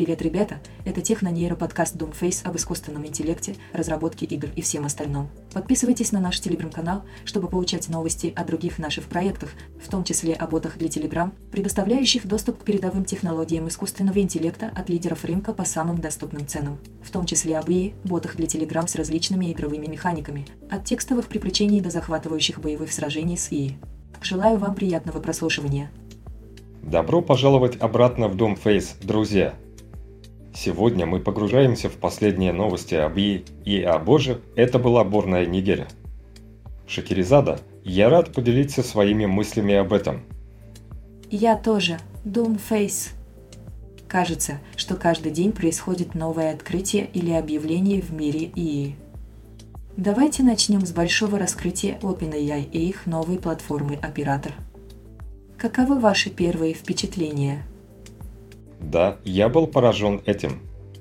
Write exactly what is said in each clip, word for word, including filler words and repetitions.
Привет, ребята! Это техно-нейро-подкаст Doomface об искусственном интеллекте, разработке игр и всем остальном. Подписывайтесь на наш телеграм-канал, чтобы получать новости о других наших проектах, в том числе о ботах для Telegram, предоставляющих доступ к передовым технологиям искусственного интеллекта от лидеров рынка по самым доступным ценам, в том числе об и и, ботах для Telegram с различными игровыми механиками, от текстовых приключений до захватывающих боевых сражений с и и. Желаю вам приятного прослушивания. Добро пожаловать обратно в Doomface, друзья! Сегодня мы погружаемся в последние новости об и и, и, о боже, это была Борная Нигерия. Шахерезада, я рад поделиться своими мыслями об этом. Я тоже, Doomface. Кажется, что каждый день происходит новое открытие или объявление в мире и и. Давайте начнем с большого раскрытия OpenAI и их новой платформы Оператор. Каковы ваши первые впечатления? Да, я был поражен этим.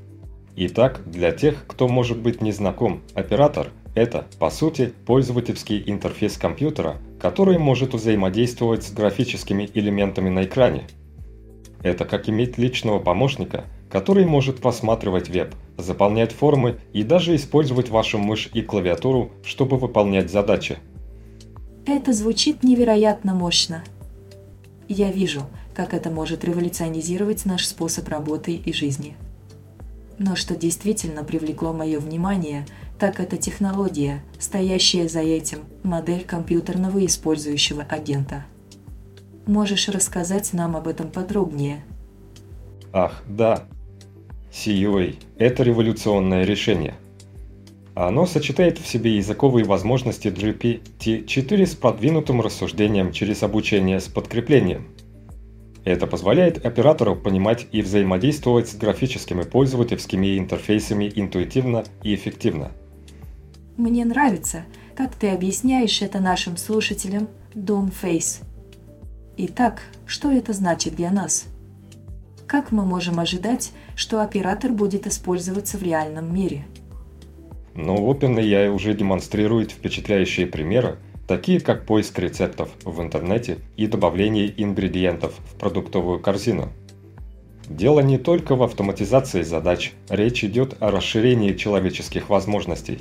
Итак, для тех, кто может быть не знаком, Оператор – это, по сути, пользовательский интерфейс компьютера, который может взаимодействовать с графическими элементами на экране. Это как иметь личного помощника, который может просматривать веб, заполнять формы и даже использовать вашу мышь и клавиатуру, чтобы выполнять задачи. Это звучит невероятно мощно. Я вижу, как это может революционизировать наш способ работы и жизни. Но что действительно привлекло мое внимание, так это технология, стоящая за этим, модель компьютерного использующего агента. Можешь рассказать нам об этом подробнее? Ах, да. си ю эй – это революционное решение. Оно сочетает в себе языковые возможности джи пи ти четыре с продвинутым рассуждением через обучение с подкреплением. Это позволяет оператору понимать и взаимодействовать с графическими пользовательскими интерфейсами интуитивно и эффективно. Мне нравится, как ты объясняешь это нашим слушателям, Doomface. Итак, что это значит для нас? Как мы можем ожидать, что оператор будет использоваться в реальном мире? Но OpenAI уже демонстрирует впечатляющие примеры, такие как поиск рецептов в интернете и добавление ингредиентов в продуктовую корзину. Дело не только в автоматизации задач, речь идет о расширении человеческих возможностей.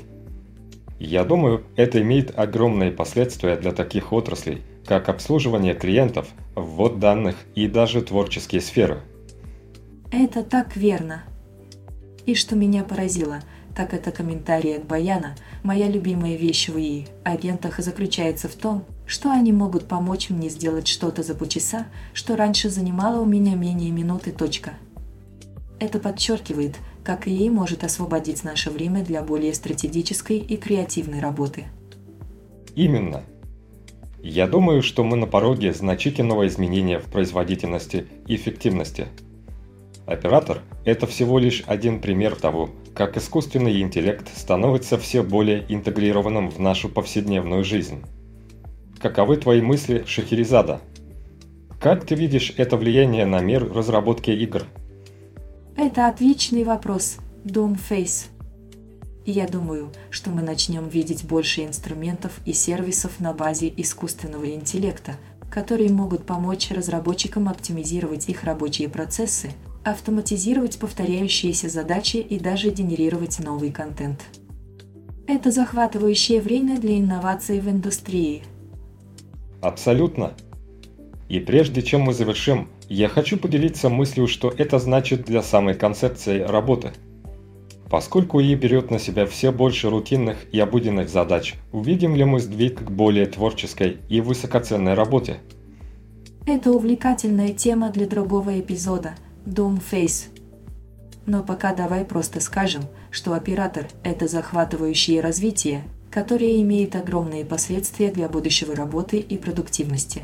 Я думаю, это имеет огромные последствия для таких отраслей, как обслуживание клиентов, ввод данных и даже творческие сферы. Это так верно. И что меня поразило, так это комментарий от Баяна, моя любимая вещь в и и, агентах заключается в том, что они могут помочь мне сделать что-то за полчаса, что раньше занимало у меня менее минуты. Точка. Это подчеркивает, как и и может освободить наше время для более стратегической и креативной работы. Именно. Я думаю, что мы на пороге значительного изменения в производительности и эффективности. Оператор – это всего лишь один пример того, как искусственный интеллект становится все более интегрированным в нашу повседневную жизнь. Каковы твои мысли, Шахерезада? Как ты видишь это влияние на мир разработки игр? Это отличный вопрос, Doomface. Я думаю, что мы начнем видеть больше инструментов и сервисов на базе искусственного интеллекта, которые могут помочь разработчикам оптимизировать их рабочие процессы, автоматизировать повторяющиеся задачи и даже генерировать новый контент. Это захватывающее время для инноваций в индустрии. Абсолютно. И прежде чем мы завершим, я хочу поделиться мыслью, что это значит для самой концепции работы. Поскольку и и берет на себя все больше рутинных и обыденных задач, увидим ли мы сдвиг к более творческой и высокоценной работе? Это увлекательная тема для другого эпизода, Doomface. Но пока давай просто скажем, что оператор – это захватывающее развитие, которое имеет огромные последствия для будущего работы и продуктивности.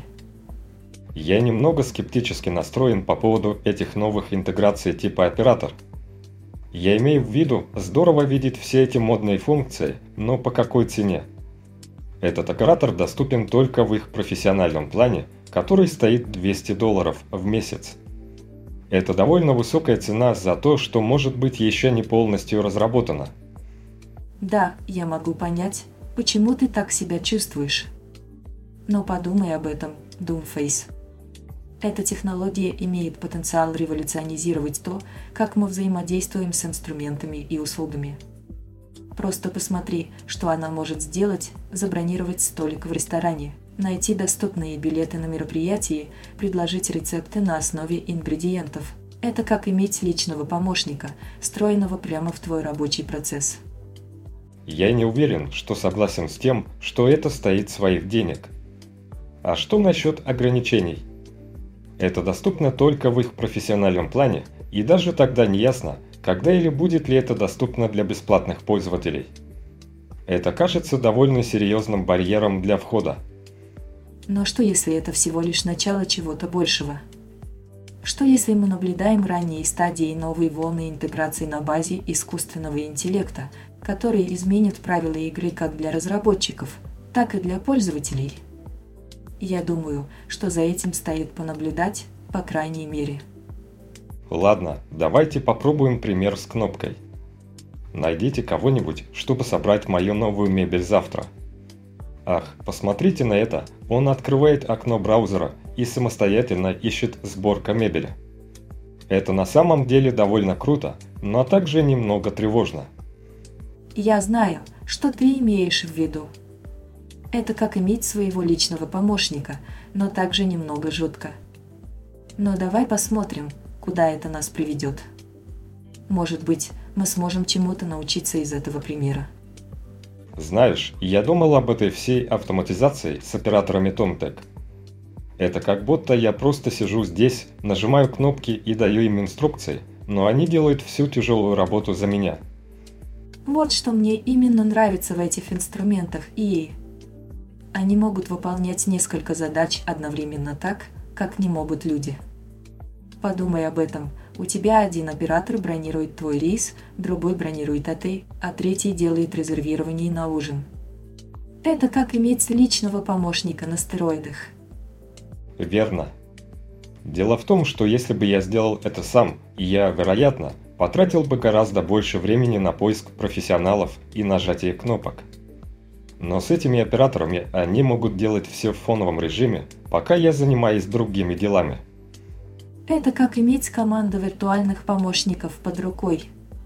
Я немного скептически настроен по поводу этих новых интеграций типа оператор. Я имею в виду, здорово видеть все эти модные функции, но по какой цене? Этот оператор доступен только в их профессиональном плане, который стоит двести долларов в месяц. Это довольно высокая цена за то, что может быть еще не полностью разработано. Да, я могу понять, почему ты так себя чувствуешь. Но подумай об этом, Doomface. Эта технология имеет потенциал революционизировать то, как мы взаимодействуем с инструментами и услугами. Просто посмотри, что она может сделать: забронировать столик в ресторане, найти доступные билеты на мероприятие, предложить рецепты на основе ингредиентов. Это как иметь личного помощника, встроенного прямо в твой рабочий процесс. Я не уверен, что согласен с тем, что это стоит своих денег. А что насчет ограничений? Это доступно только в их профессиональном плане, и даже тогда не ясно, когда или будет ли это доступно для бесплатных пользователей. Это кажется довольно серьезным барьером для входа. Но что если это всего лишь начало чего-то большего? Что если мы наблюдаем ранние стадии новой волны интеграции на базе искусственного интеллекта, которые изменят правила игры как для разработчиков, так и для пользователей? Я думаю, что за этим стоит понаблюдать, по крайней мере. Ладно, давайте попробуем пример с кнопкой. Найдите кого-нибудь, чтобы собрать мою новую мебель завтра. Ах, посмотрите на это, он открывает окно браузера и самостоятельно ищет сборка мебели. Это на самом деле довольно круто, но также немного тревожно. Я знаю, что ты имеешь в виду. Это как иметь своего личного помощника, но также немного жутко. Но давай посмотрим, куда это нас приведет. Может быть, мы сможем чему-то научиться из этого примера. Знаешь, я думал об этой всей автоматизации с операторами Tomtec. Это как будто я просто сижу здесь, нажимаю кнопки и даю им инструкции, но они делают всю тяжелую работу за меня. Вот что мне именно нравится в этих инструментах и... Они могут выполнять несколько задач одновременно так, как не могут люди. Подумай об этом. У тебя один оператор бронирует твой рейс, другой бронирует отель, а третий делает резервирование на ужин. Это как иметь личного помощника на стероидах. Верно. Дело в том, что если бы я сделал это сам, я, вероятно, потратил бы гораздо больше времени на поиск профессионалов и нажатие кнопок. Но с этими операторами они могут делать все в фоновом режиме, пока я занимаюсь другими делами. Это как иметь команду виртуальных помощников под рукой.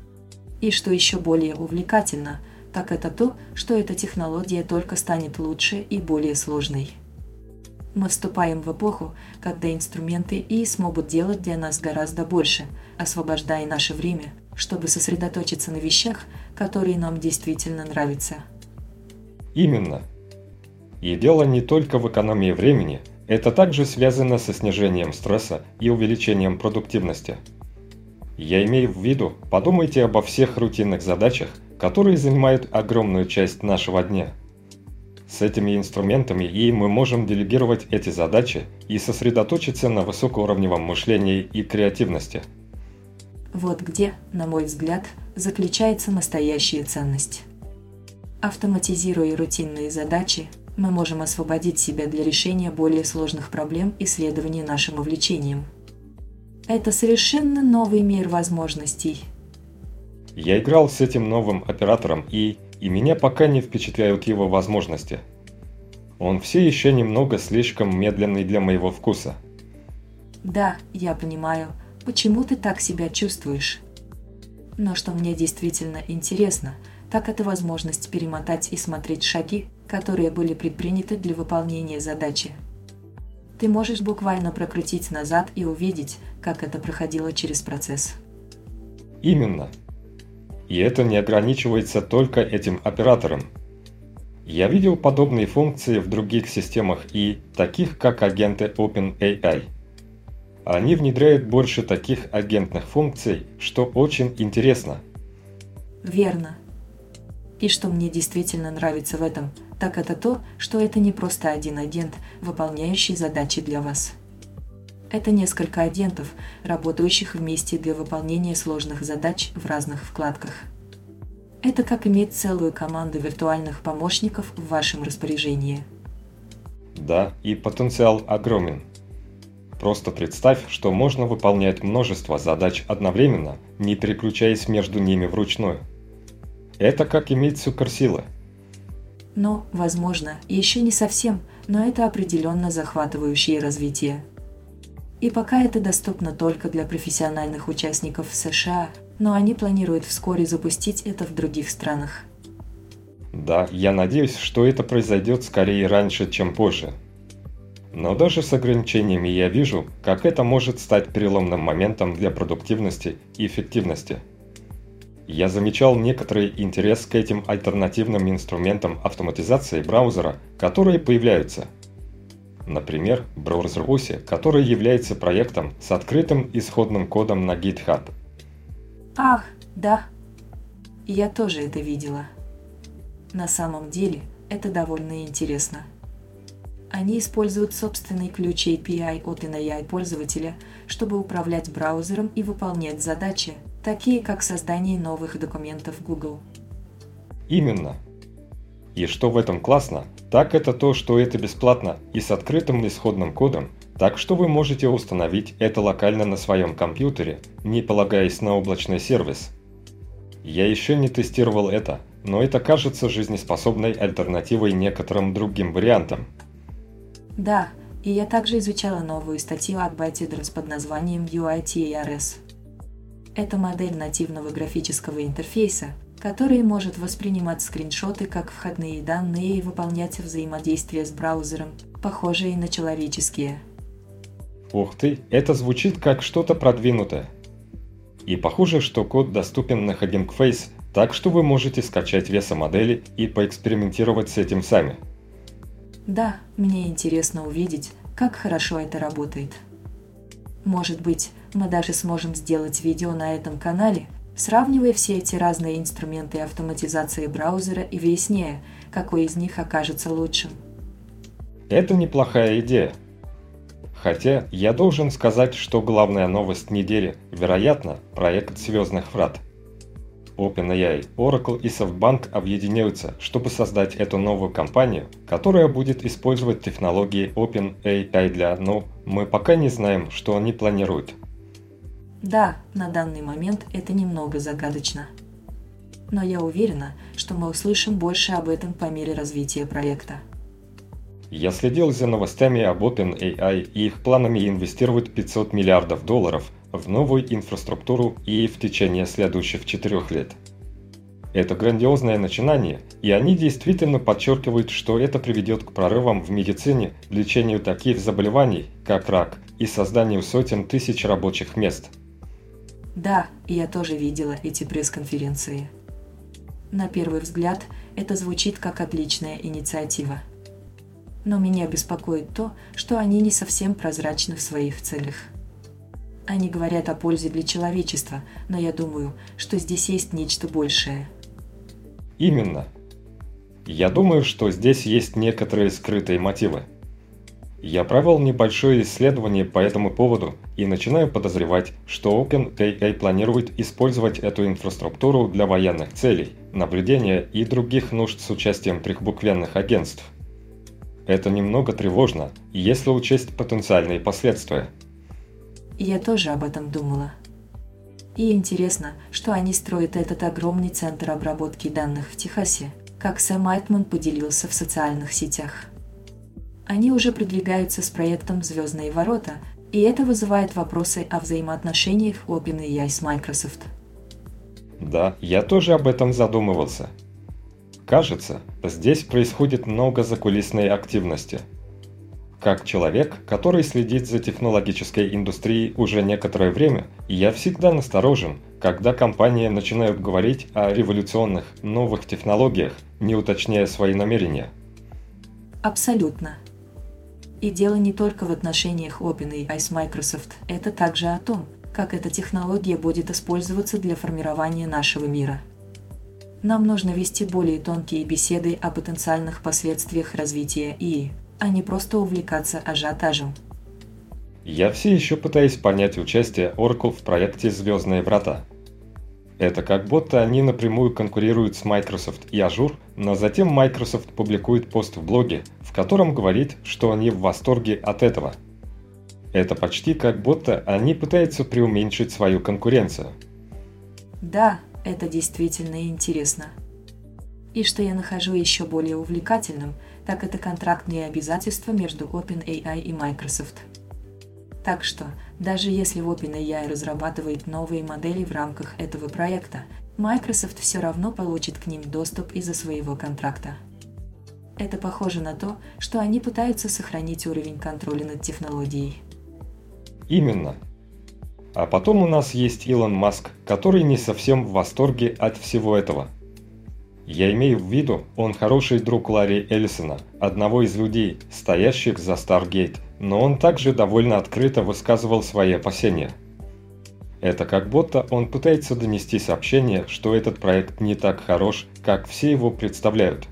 И что еще более увлекательно, так это то, что эта технология только станет лучше и более сложной. Мы вступаем в эпоху, когда инструменты и смогут делать для нас гораздо больше, освобождая наше время, чтобы сосредоточиться на вещах, которые нам действительно нравятся. Именно. И дело не только в экономии времени, это также связано со снижением стресса и увеличением продуктивности. Я имею в виду, подумайте обо всех рутинных задачах, которые занимают огромную часть нашего дня. С этими инструментами и мы можем делегировать эти задачи и сосредоточиться на высокоуровневом мышлении и креативности. Вот где, на мой взгляд, заключается настоящая ценность. Автоматизируя рутинные задачи, мы можем освободить себя для решения более сложных проблем и следования нашим увлечениям. Это совершенно новый мир возможностей. Я играл с этим новым оператором и, и меня пока не впечатляют его возможности. Он все еще немного слишком медленный для моего вкуса. Да, я понимаю, почему ты так себя чувствуешь. Но что мне действительно интересно, так это возможность перемотать и смотреть шаги, которые были предприняты для выполнения задачи. Ты можешь буквально прокрутить назад и увидеть, как это проходило через процесс. Именно. И это не ограничивается только этим оператором. Я видел подобные функции в других системах и таких, как агенты OpenAI. Они внедряют больше таких агентных функций, что очень интересно. Верно. И что мне действительно нравится в этом, так это то, что это не просто один агент, выполняющий задачи для вас. Это несколько агентов, работающих вместе для выполнения сложных задач в разных вкладках. Это как иметь целую команду виртуальных помощников в вашем распоряжении. Да, и потенциал огромен. Просто представь, что можно выполнять множество задач одновременно, не переключаясь между ними вручную. Это как иметь суперсилы. Но, возможно, еще не совсем, но это определенно захватывающее развитие. И пока это доступно только для профессиональных участников в США, но они планируют вскоре запустить это в других странах. Да, я надеюсь, что это произойдет скорее раньше, чем позже. Но даже с ограничениями я вижу, как это может стать переломным моментом для продуктивности и эффективности. Я замечал некоторый интерес к этим альтернативным инструментам автоматизации браузера, которые появляются. Например, браузер оси, который является проектом с открытым исходным кодом на GitHub. Ах, да. Я тоже это видела. На самом деле, это довольно интересно. Они используют собственный ключ эй пи ай OpenAI пользователя, чтобы управлять браузером и выполнять задачи, такие как создание новых документов Google. Именно. И что в этом классно, так это то, что это бесплатно и с открытым исходным кодом, так что вы можете установить это локально на своем компьютере, не полагаясь на облачный сервис. Я еще не тестировал это, но это кажется жизнеспособной альтернативой некоторым другим вариантам. Да, и я также изучала новую статью от ByteDance под названием ю ай ти эй ар эс. Это модель нативного графического интерфейса, который может воспринимать скриншоты как входные данные и выполнять взаимодействие с браузером, похожие на человеческие. Ух ты, это звучит как что-то продвинутое. И похоже, что код доступен на Hugging Face, так что вы можете скачать веса модели и поэкспериментировать с этим сами. Да, мне интересно увидеть, как хорошо это работает. Может быть, мы даже сможем сделать видео на этом канале, сравнивая все эти разные инструменты автоматизации браузера и выясняя, какой из них окажется лучшим. Это неплохая идея. Хотя я должен сказать, что главная новость недели, вероятно, проект Звездных Врат. OpenAI, Oracle и SoftBank объединяются, чтобы создать эту новую компанию, которая будет использовать технологии OpenAI для, ну, мы пока не знаем, что они планируют. Да, на данный момент это немного загадочно. Но я уверена, что мы услышим больше об этом по мере развития проекта. Я следил за новостями об OpenAI и их планами инвестировать пятьсот миллиардов долларов в новую инфраструктуру и в течение следующих четырех лет. Это грандиозное начинание, и они действительно подчеркивают, что это приведет к прорывам в медицине, лечению таких заболеваний, как рак, и созданию сотен тысяч рабочих мест. Да, я тоже видела эти пресс-конференции. На первый взгляд, это звучит как отличная инициатива. Но меня беспокоит то, что они не совсем прозрачны в своих целях. Они говорят о пользе для человечества, но я думаю, что здесь есть нечто большее. Именно. Я думаю, что здесь есть некоторые скрытые мотивы. Я провел небольшое исследование по этому поводу и начинаю подозревать, что OpenAI планирует использовать эту инфраструктуру для военных целей, наблюдения и других нужд с участием трехбуквенных агентств. Это немного тревожно, если учесть потенциальные последствия. Я тоже об этом думала. И интересно, что они строят этот огромный центр обработки данных в Техасе, как Сэм Альтман поделился в социальных сетях. Они уже продвигаются с проектом «Звездные ворота», и это вызывает вопросы о взаимоотношениях OpenAI с Microsoft. Да, я тоже об этом задумывался. Кажется, здесь происходит много закулисной активности. Как человек, который следит за технологической индустрией уже некоторое время, я всегда насторожен, когда компании начинают говорить о революционных новых технологиях, не уточняя свои намерения. Абсолютно. И дело не только в отношениях OpenAI с Microsoft, это также о том, как эта технология будет использоваться для формирования нашего мира. Нам нужно вести более тонкие беседы о потенциальных последствиях развития ИИ, а не просто увлекаться ажиотажем. Я все еще пытаюсь понять участие Oracle в проекте «Звездные врата». Это как будто они напрямую конкурируют с Microsoft и Azure, но затем Microsoft публикует пост в блоге, в котором говорит, что они в восторге от этого. Это почти как будто они пытаются преуменьшить свою конкуренцию. Да, это действительно интересно. И что я нахожу еще более увлекательным, так это контрактные обязательства между OpenAI и Microsoft. Так что, даже если OpenAI разрабатывает новые модели в рамках этого проекта, Microsoft все равно получит к ним доступ из-за своего контракта. Это похоже на то, что они пытаются сохранить уровень контроля над технологией. Именно. А потом у нас есть Илон Маск, который не совсем в восторге от всего этого. Я имею в виду, он хороший друг Ларри Эллисона, одного из людей, стоящих за Stargate, но он также довольно открыто высказывал свои опасения. Это как будто он пытается донести сообщение, что этот проект не так хорош, как все его представляют.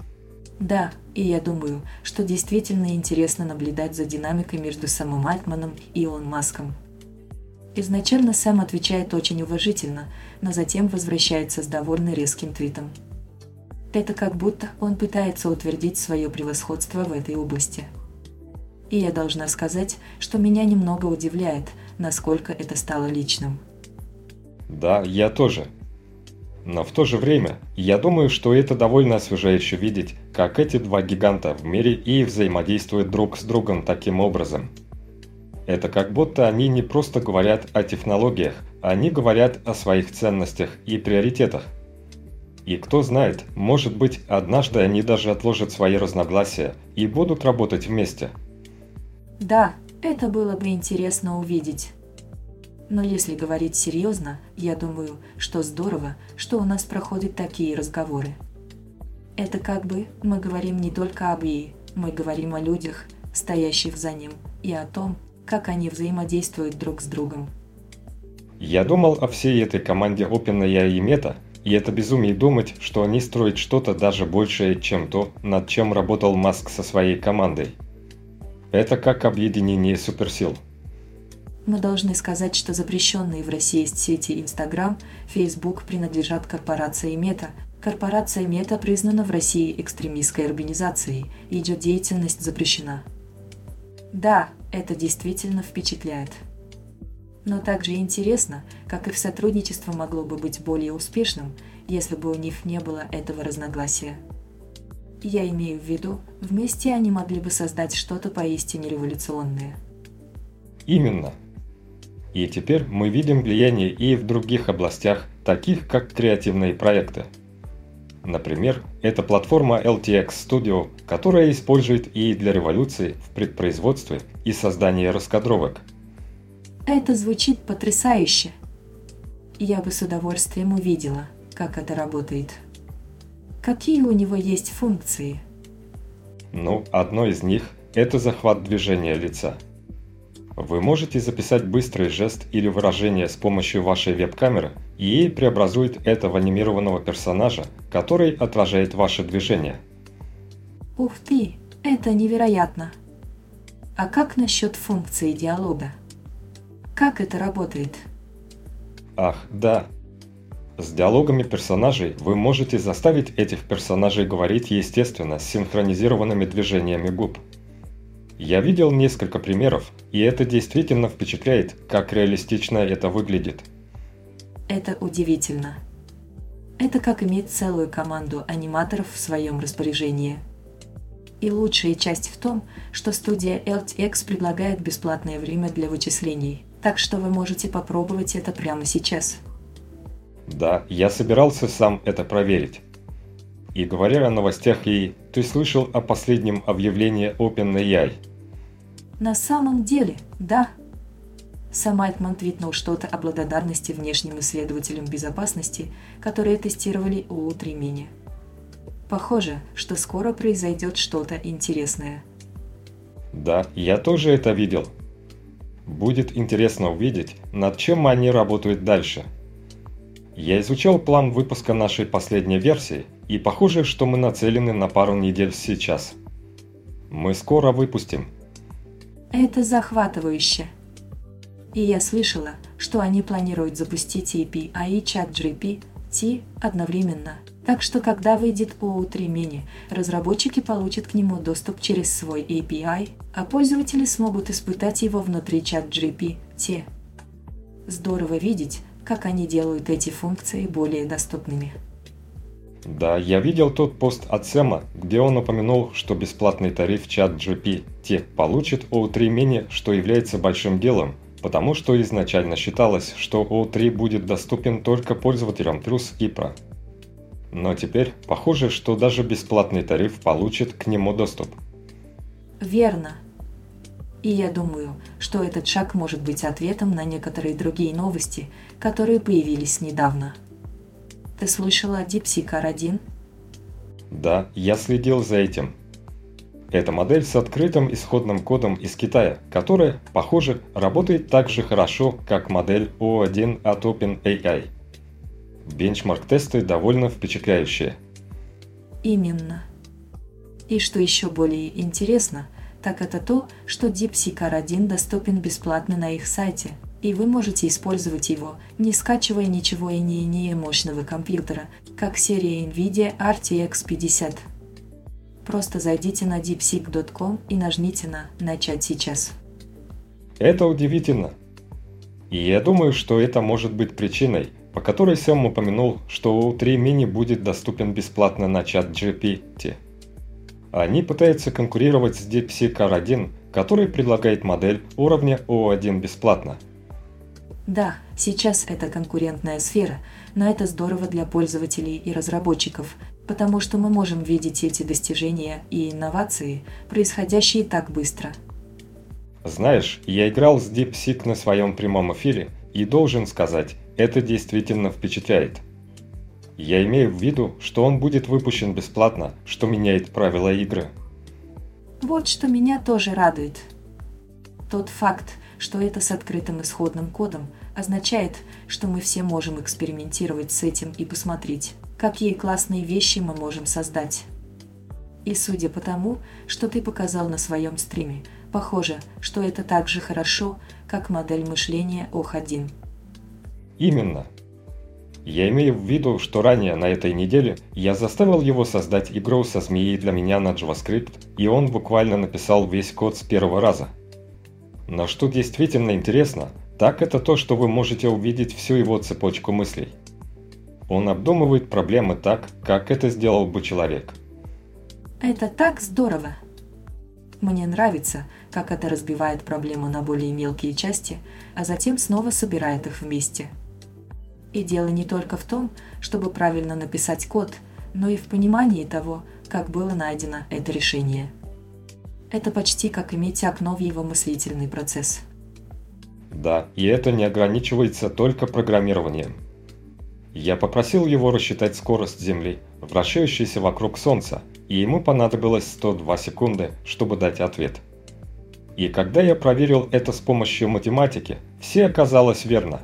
Да, и я думаю, что действительно интересно наблюдать за динамикой между Сэмом Альтманом и Илон Маском. Изначально Сэм отвечает очень уважительно, но затем возвращается с довольно резким твитом. Это как будто он пытается утвердить свое превосходство в этой области. И я должна сказать, что меня немного удивляет, насколько это стало личным. Да, я тоже. Но в то же время, я думаю, что это довольно освежающе видеть, как эти два гиганта в мире и взаимодействуют друг с другом таким образом. Это как будто они не просто говорят о технологиях, они говорят о своих ценностях и приоритетах. И кто знает, может быть, однажды они даже отложат свои разногласия и будут работать вместе. Да, это было бы интересно увидеть. Но если говорить серьезно, я думаю, что здорово, что у нас проходят такие разговоры. Это как бы мы говорим не только об ИИ, мы говорим о людях, стоящих за ним, и о том, как они взаимодействуют друг с другом. Я думал о всей этой команде OpenAI и Meta, и это безумие думать, что они строят что-то даже большее, чем то, над чем работал Маск со своей командой. Это как объединение суперсил. Мы должны сказать, что запрещенные в России сети Instagram, Facebook принадлежат корпорации Meta. Корпорация Meta признана в России экстремистской организацией, и ее деятельность запрещена. Да, это действительно впечатляет. Но также интересно, как их сотрудничество могло бы быть более успешным, если бы у них не было этого разногласия. Я имею в виду, вместе они могли бы создать что-то поистине революционное. Именно. И теперь мы видим влияние и в других областях, таких как креативные проекты. Например, это платформа эл ти экс Studio, которая использует ИИ для революции в предпроизводстве и создании раскадровок. Это звучит потрясающе. Я бы с удовольствием увидела, как это работает. Какие у него есть функции? Ну, одно из них – это захват движения лица. Вы можете записать быстрый жест или выражение с помощью вашей веб-камеры, и ИИ преобразует это в анимированного персонажа, который отражает ваше движение. Ух ты, это невероятно! А как насчет функции диалога? Как это работает? Ах, да. С диалогами персонажей вы можете заставить этих персонажей говорить естественно с синхронизированными движениями губ. Я видел несколько примеров, и это действительно впечатляет, как реалистично это выглядит. Это удивительно. Это как иметь целую команду аниматоров в своем распоряжении. И лучшая часть в том, что студия эл ти экс предлагает бесплатное время для вычислений, так что вы можете попробовать это прямо сейчас. Да, я собирался сам это проверить. И говоря о новостях ИИ, ты слышал о последнем объявлении OpenAI? На самом деле, да. Сам Альтман твитнул что-то о благодарности внешним исследователям безопасности, которые тестировали ООУ Ремини. Похоже, что скоро произойдет что-то интересное. Да, я тоже это видел. Будет интересно увидеть, над чем они работают дальше. Я изучал план выпуска нашей последней версии, и похоже, что мы нацелены на пару недель сейчас. Мы скоро выпустим. Это захватывающе. И я слышала, что они планируют запустить эй пи ай и ChatGPT одновременно. Так что, когда выйдет ООУ Ремини, разработчики получат к нему доступ через свой эй пи ай, а пользователи смогут испытать его внутри ChatGPT. Здорово видеть, как они делают эти функции более доступными. Да, я видел тот пост от Сэма, где он упомянул, что бесплатный тариф ChatGPT получит о три Mini, что является большим делом, потому что изначально считалось, что о три будет доступен только пользователям Plus и Pro. Но теперь похоже, что даже бесплатный тариф получит к нему доступ. Верно. И я думаю, что этот шаг может быть ответом на некоторые другие новости, которые появились недавно. Ты слышал о DeepSeek ар один? Да, я следил за этим. Это модель с открытым исходным кодом из Китая, которая, похоже, работает так же хорошо, как модель о один от OpenAI. Бенчмарк-тесты довольно впечатляющие. Именно. И что еще более интересно, так это то, что DeepSeek ар один доступен бесплатно на их сайте, и вы можете использовать его, не скачивая ничего и не имея мощного компьютера, как серия NVIDIA ар ти экс пятьдесят. Просто зайдите на deepseek точка ком и нажмите на «Начать сейчас». Это удивительно. И я думаю, что это может быть причиной, по которой Сэм упомянул, что о три Mini будет доступен бесплатно на ChatGPT. Они пытаются конкурировать с DeepSeek ар один, который предлагает модель уровня о один бесплатно. Да, сейчас это конкурентная сфера, но это здорово для пользователей и разработчиков, потому что мы можем видеть эти достижения и инновации, происходящие так быстро. Знаешь, я играл с DeepSeek на своем прямом эфире и должен сказать, это действительно впечатляет. Я имею в виду, что он будет выпущен бесплатно, что меняет правила игры. Вот что меня тоже радует. Тот факт, что это с открытым исходным кодом, означает, что мы все можем экспериментировать с этим и посмотреть, какие классные вещи мы можем создать. И судя по тому, что ты показал на своем стриме, похоже, что это так же хорошо, как модель мышления о один. Именно. Я имею в виду, что ранее на этой неделе я заставил его создать игру со змеей для меня на JavaScript, и он буквально написал весь код с первого раза. Но что действительно интересно, так это то, что вы можете увидеть всю его цепочку мыслей. Он обдумывает проблемы так, как это сделал бы человек. Это так здорово! Мне нравится, как это разбивает проблему на более мелкие части, а затем снова собирает их вместе. И дело не только в том, чтобы правильно написать код, но и в понимании того, как было найдено это решение. Это почти как иметь окно в его мыслительный процесс. Да, и это не ограничивается только программированием. Я попросил его рассчитать скорость Земли, вращающейся вокруг Солнца, и ему понадобилось сто два секунды, чтобы дать ответ. И когда я проверил это с помощью математики, все оказалось верно.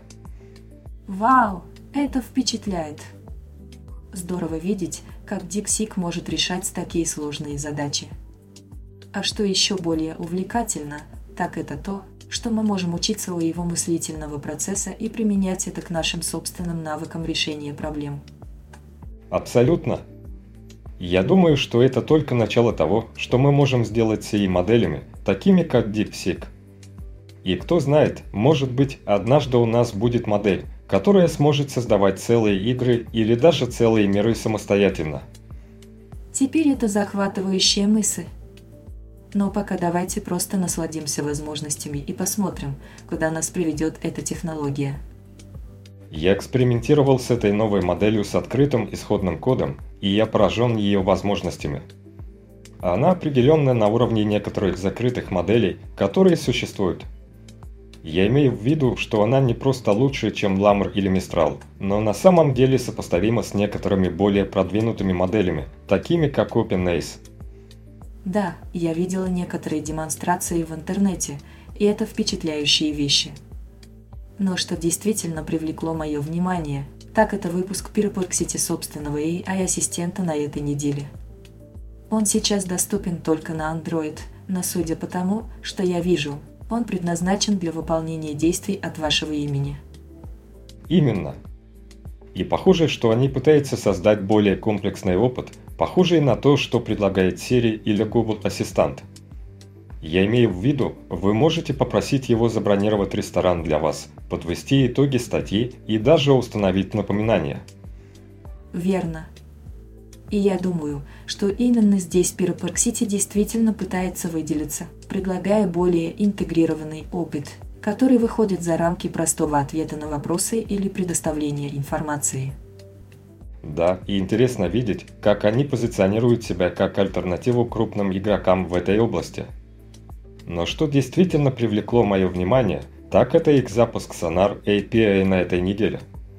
Вау, это впечатляет! Здорово видеть, как DeepSeek может решать такие сложные задачи. А что еще более увлекательно, так это то, что мы можем учиться у его мыслительного процесса и применять это к нашим собственным навыкам решения проблем. Абсолютно. Я думаю, что это только начало того, что мы можем сделать с эй ай-моделями, такими как DeepSeek. И кто знает, может быть, однажды у нас будет модель, которая сможет создавать целые игры или даже целые миры самостоятельно. Теперь это захватывающая мысль. Но пока давайте просто насладимся возможностями и посмотрим, куда нас приведет эта технология. Я экспериментировал с этой новой моделью с открытым исходным кодом, и я поражен ее возможностями. Она определенно на уровне некоторых закрытых моделей, которые существуют. Я имею в виду, что она не просто лучше, чем Ламр или Мистрал, но на самом деле сопоставима с некоторыми более продвинутыми моделями, такими как OpenAce. Да, я видела некоторые демонстрации в интернете, и это впечатляющие вещи. Но что действительно привлекло мое внимание, так это выпуск Perplexity собственного эй ай-ассистента на этой неделе. Он сейчас доступен только на Android, но судя по тому, что я вижу, он предназначен для выполнения действий от вашего имени. Именно. И похоже, что они пытаются создать более комплексный опыт, похожий на то, что предлагает Siri или Google Ассистент. Я имею в виду, вы можете попросить его забронировать ресторан для вас, подвести итоги статьи и даже установить напоминания. Верно. И я думаю, что именно здесь Perplexity действительно пытается выделиться, предлагая более интегрированный опыт, который выходит за рамки простого ответа на вопросы или предоставления информации. Да, и интересно видеть, как они позиционируют себя как альтернативу крупным игрокам в этой области. Но что действительно привлекло мое внимание, так это их запуск Sonar эй пи ай на этой неделе.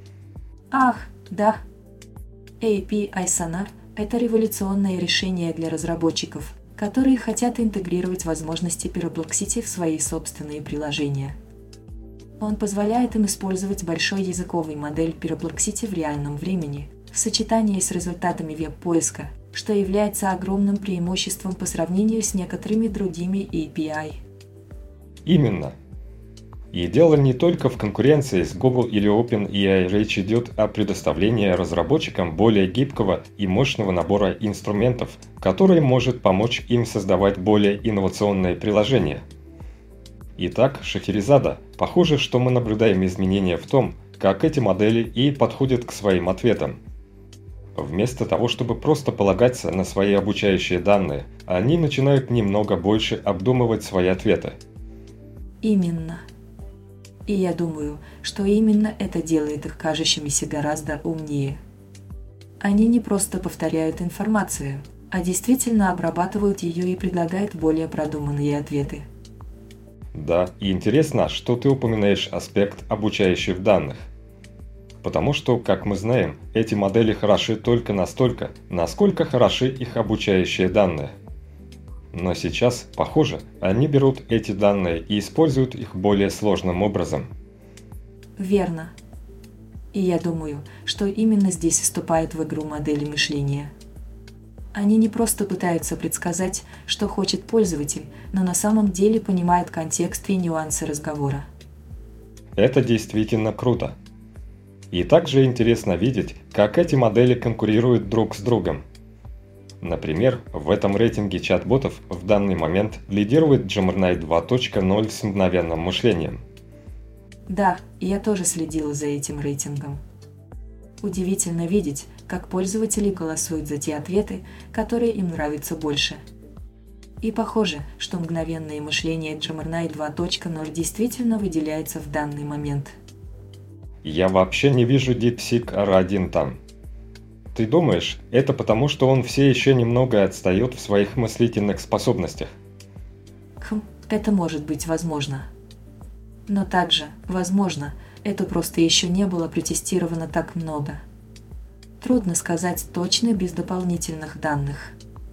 Ах, да. эй пи ай Sonar – это революционное решение для разработчиков, которые хотят интегрировать возможности Perplexity в свои собственные приложения. Он позволяет им использовать большой языковой модель Perplexity в реальном времени, в сочетании с результатами веб-поиска, что является огромным преимуществом по сравнению с некоторыми другими эй пи ай. Именно. И дело не только в конкуренции с Google или OpenAI, речь идет о предоставлении разработчикам более гибкого и мощного набора инструментов, который может помочь им создавать более инновационные приложения. Итак, Шахерезада, похоже, что мы наблюдаем изменения в том, как эти модели и подходят к своим ответам. Вместо того, чтобы просто полагаться на свои обучающие данные, они начинают немного больше обдумывать свои ответы. Именно. И я думаю, что именно это делает их кажущимися гораздо умнее. Они не просто повторяют информацию, а действительно обрабатывают ее и предлагают более продуманные ответы. Да, и интересно, что ты упоминаешь аспект обучающих данных. Потому что, как мы знаем, эти модели хороши только настолько, насколько хороши их обучающие данные. Но сейчас, похоже, они берут эти данные и используют их более сложным образом. Верно. И я думаю, что именно здесь вступают в игру модели мышления. Они не просто пытаются предсказать, что хочет пользователь, но на самом деле понимают контекст и нюансы разговора. Это действительно круто. И также интересно видеть, как эти модели конкурируют друг с другом. Например, в этом рейтинге чат-ботов в данный момент лидирует Gemini два точка ноль с мгновенным мышлением. Да, я тоже следила за этим рейтингом. Удивительно видеть, как пользователи голосуют за те ответы, которые им нравятся больше. И похоже, что мгновенное мышление Gemini два точка ноль действительно выделяется в данный момент. Я вообще не вижу DeepSeek ар один там. Ты думаешь, это потому, что он все еще немного отстает в своих мыслительных способностях? Хм, это может быть возможно. Но также, возможно, это просто еще не было протестировано так много. Трудно сказать точно без дополнительных данных.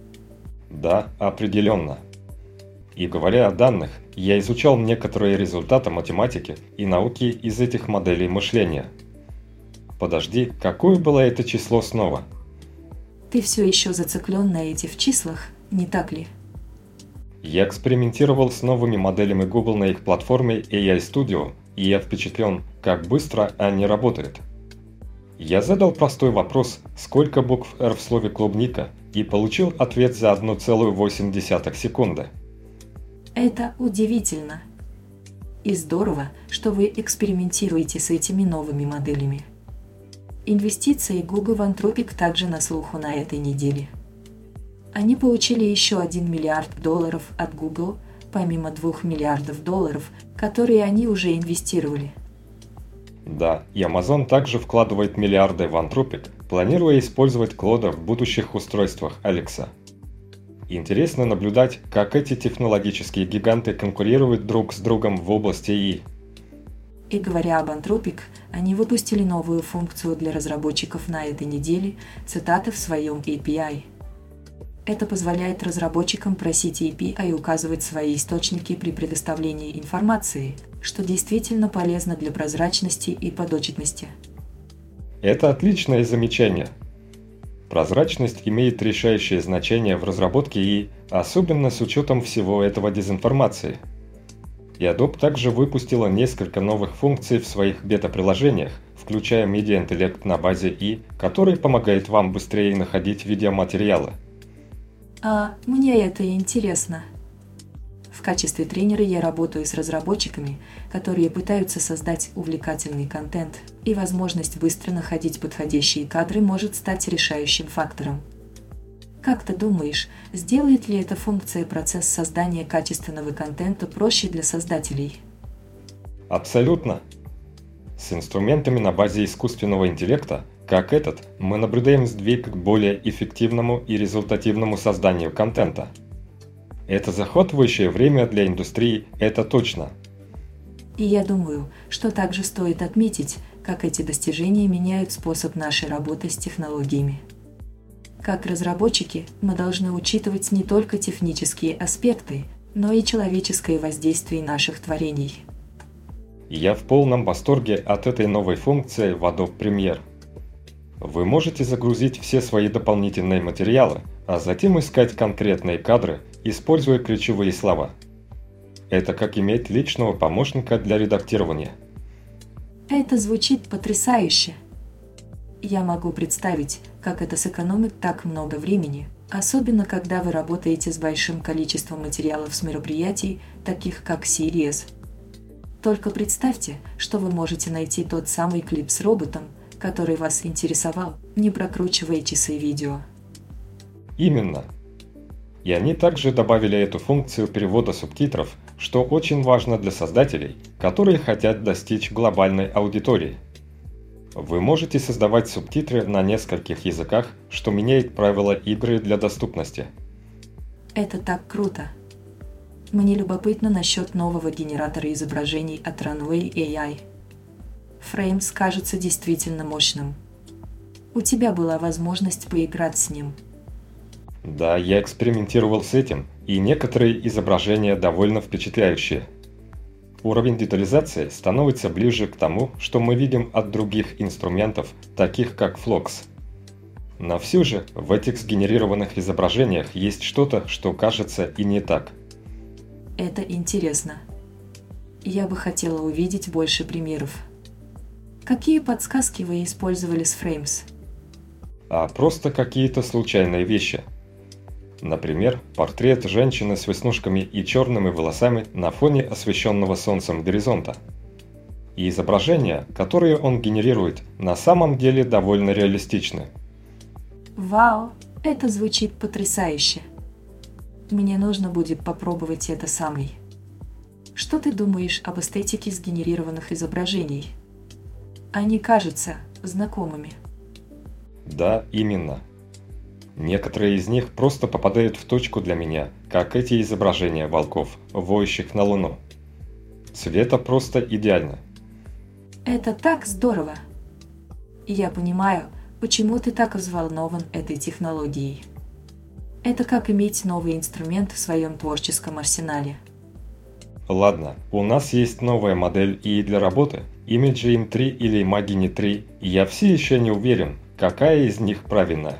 Да, определенно. И говоря о данных, я изучал некоторые результаты математики и науки из этих моделей мышления. Подожди, какое было это число снова? Ты все еще зациклен на этих числах, не так ли? Я экспериментировал с новыми моделями Google на их платформе эй ай Studio, и я впечатлен, как быстро они работают. Я задал простой вопрос, сколько букв R в слове «клубника», и получил ответ за одна целая восемь десятых секунды. Это удивительно. И здорово, что вы экспериментируете с этими новыми моделями. Инвестиции Google в Anthropic также на слуху на этой неделе. Они получили еще один миллиард долларов от Google, помимо двух миллиардов долларов, которые они уже инвестировали. Да, и Amazon также вкладывает миллиарды в Anthropic, планируя использовать Клода в будущих устройствах Alexa. Интересно наблюдать, как эти технологические гиганты конкурируют друг с другом в области эй ай. И говоря об Anthropic, они выпустили новую функцию для разработчиков на этой неделе, цитаты в своем эй пи ай. Это позволяет разработчикам просить эй пи ай указывать свои источники при предоставлении информации, что действительно полезно для прозрачности и подотчетности. Это отличное замечание. Прозрачность имеет решающее значение в разработке эй ай, особенно с учетом всего этого дезинформации. И Adobe также выпустила несколько новых функций в своих бета-приложениях, включая медиаинтеллект на базе эй ай, который помогает вам быстрее находить видеоматериалы. А мне это интересно. В качестве тренера я работаю с разработчиками, которые пытаются создать увлекательный контент, и возможность быстро находить подходящие кадры может стать решающим фактором. Как ты думаешь, сделает ли эта функция процесс создания качественного контента проще для создателей? Абсолютно. С инструментами на базе искусственного интеллекта, как этот, мы наблюдаем сдвиг к более эффективному и результативному созданию контента. Это захватывающее время для индустрии, это точно. И я думаю, что также стоит отметить, как эти достижения меняют способ нашей работы с технологиями. Как разработчики, мы должны учитывать не только технические аспекты, но и человеческое воздействие наших творений. Я в полном восторге от этой новой функции в Adobe Premiere. Вы можете загрузить все свои дополнительные материалы, а затем искать конкретные кадры, используя ключевые слова. Это как иметь личного помощника для редактирования. Это звучит потрясающе. Я могу представить, как это сэкономит так много времени, особенно когда вы работаете с большим количеством материалов с мероприятий, таких как си и эс. Только представьте, что вы можете найти тот самый клип с роботом, который вас интересовал, не прокручивая часы видео. Именно. И они также добавили эту функцию перевода субтитров, что очень важно для создателей, которые хотят достичь глобальной аудитории. Вы можете создавать субтитры на нескольких языках, что меняет правила игры для доступности. Это так круто. Мне любопытно насчет нового генератора изображений от Runway эй ай. Frames кажется действительно мощным. У тебя была возможность поиграть с ним. Да, я экспериментировал с этим, и некоторые изображения довольно впечатляющие. Уровень детализации становится ближе к тому, что мы видим от других инструментов, таких как Flux. Но все же в этих сгенерированных изображениях есть что-то, что кажется и не так. Это интересно. Я бы хотела увидеть больше примеров. Какие подсказки вы использовали с Frames? А просто какие-то случайные вещи. Например, портрет женщины с веснушками и черными волосами на фоне освещенного солнцем горизонта. И изображения, которые он генерирует, на самом деле довольно реалистичны. Вау, это звучит потрясающе. Мне нужно будет попробовать это самой. Что ты думаешь об эстетике сгенерированных изображений? Они кажутся знакомыми. Да, именно. Некоторые из них просто попадают в точку для меня, как эти изображения волков, воющих на луну. Цвета просто идеально. Это так здорово! Я понимаю, почему ты так взволнован этой технологией. Это как иметь новый инструмент в своем творческом арсенале. Ладно, у нас есть новая модель и для работы, Imageam три или Imagen три, и я все еще не уверен, какая из них правильная.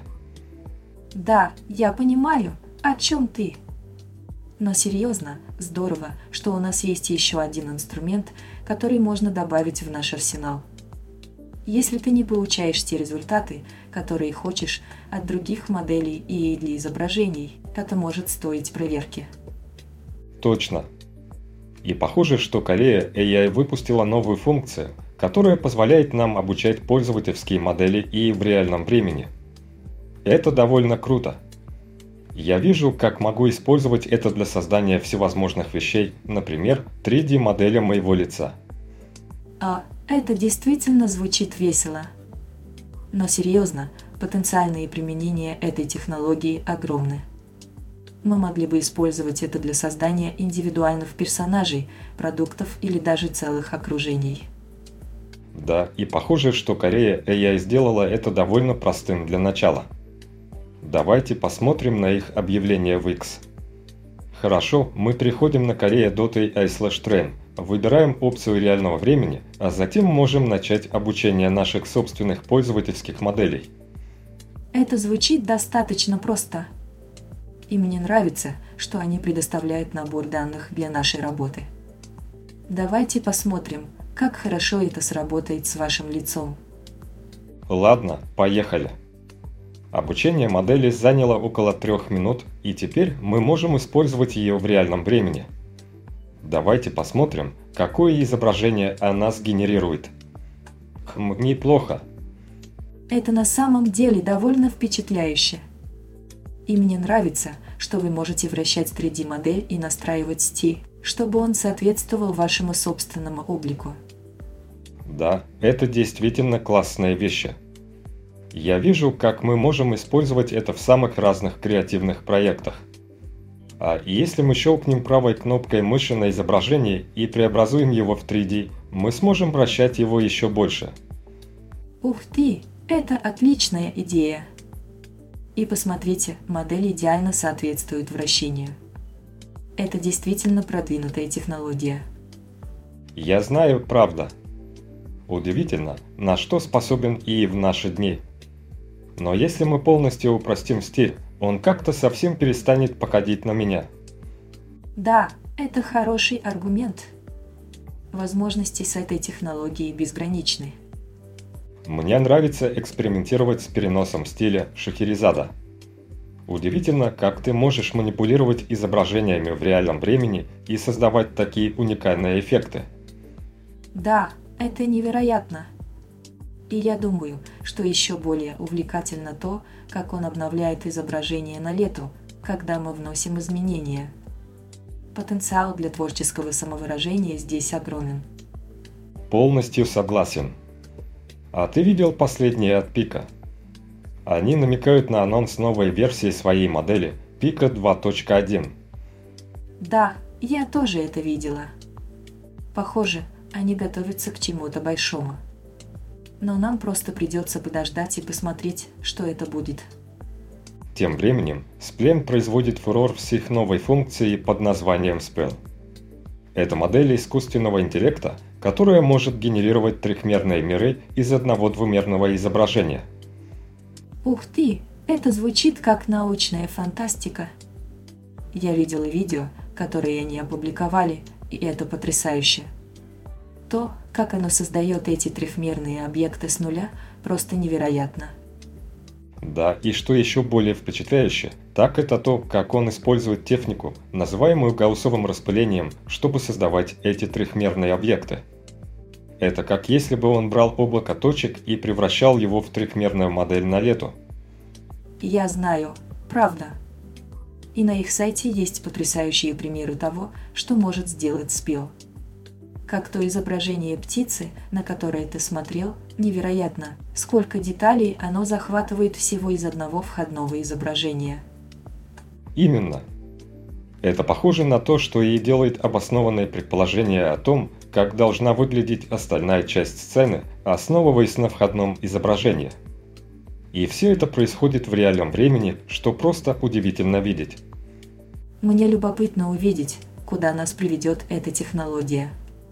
Да, я понимаю, о чем ты. Но серьезно, здорово, что у нас есть еще один инструмент, который можно добавить в наш арсенал. Если ты не получаешь те результаты, которые хочешь от других моделей и для изображений, это может стоить проверки. Точно. И похоже, что Корея эй ай выпустила новую функцию, которая позволяет нам обучать пользовательские модели и в реальном времени. Это довольно круто. Я вижу, как могу использовать это для создания всевозможных вещей, например, три дэ модели моего лица. А это действительно звучит весело. Но серьезно, потенциальные применения этой технологии огромны. Мы могли бы использовать это для создания индивидуальных персонажей, продуктов или даже целых окружений. Да, и похоже, что Корея эй ай сделала это довольно простым для начала. Давайте посмотрим на их объявление в X. Хорошо, мы переходим на korea точка эй ай слэш train, выбираем опцию реального времени, а затем можем начать обучение наших собственных пользовательских моделей. Это звучит достаточно просто. И мне нравится, что они предоставляют набор данных для нашей работы. Давайте посмотрим, как хорошо это сработает с вашим лицом. Ладно, поехали. Обучение модели заняло около трех минут, и теперь мы можем использовать ее в реальном времени. Давайте посмотрим, какое изображение она сгенерирует. Хм, неплохо. Это на самом деле довольно впечатляюще. И мне нравится, что вы можете вращать три дэ модель и настраивать стиль, чтобы он соответствовал вашему собственному облику. Да, это действительно классные вещи. Я вижу, как мы можем использовать это в самых разных креативных проектах. А если мы щелкнем правой кнопкой мыши на изображении и преобразуем его в три дэ, мы сможем вращать его еще больше. Ух ты, это отличная идея! И посмотрите, модель идеально соответствует вращению. Это действительно продвинутая технология. Я знаю, правда. Удивительно, на что способен и в наши дни. Но если мы полностью упростим стиль, он как-то совсем перестанет походить на меня. Да, это хороший аргумент. Возможности с этой технологией безграничны. Мне нравится экспериментировать с переносом стиля Шахерезада. Удивительно, как ты можешь манипулировать изображениями в реальном времени и создавать такие уникальные эффекты. Да, это невероятно. И я думаю, что еще более увлекательно то, как он обновляет изображение на лету, когда мы вносим изменения. Потенциал для творческого самовыражения здесь огромен. Полностью согласен. А ты видел последние от Пика? Они намекают на анонс новой версии своей модели Пика два точка один. Да, я тоже это видела. Похоже, они готовятся к чему-то большому. Но нам просто придется подождать и посмотреть, что это будет. Тем временем, Splane производит фурор с их новой функцией под названием Spell. Это модель искусственного интеллекта, которая может генерировать трехмерные миры из одного двумерного изображения. Ух ты, это звучит как научная фантастика. Я видела видео, которые они опубликовали, и это потрясающе. То, как оно создает эти трехмерные объекты с нуля, просто невероятно. Да, и что еще более впечатляюще, так это то, как он использует технику, называемую гауссовым распылением, чтобы создавать эти трехмерные объекты. Это как если бы он брал облако точек и превращал его в трехмерную модель на лету. Я знаю, правда. И на их сайте есть потрясающие примеры того, что может сделать Spell. Как то изображение птицы, на которое ты смотрел, невероятно, сколько деталей оно захватывает всего из одного входного изображения. Именно. Это похоже на то, что и делает обоснованное предположение о том, как должна выглядеть остальная часть сцены, основываясь на входном изображении. И все это происходит в реальном времени, что просто удивительно видеть. Мне любопытно увидеть, куда нас приведет эта технология.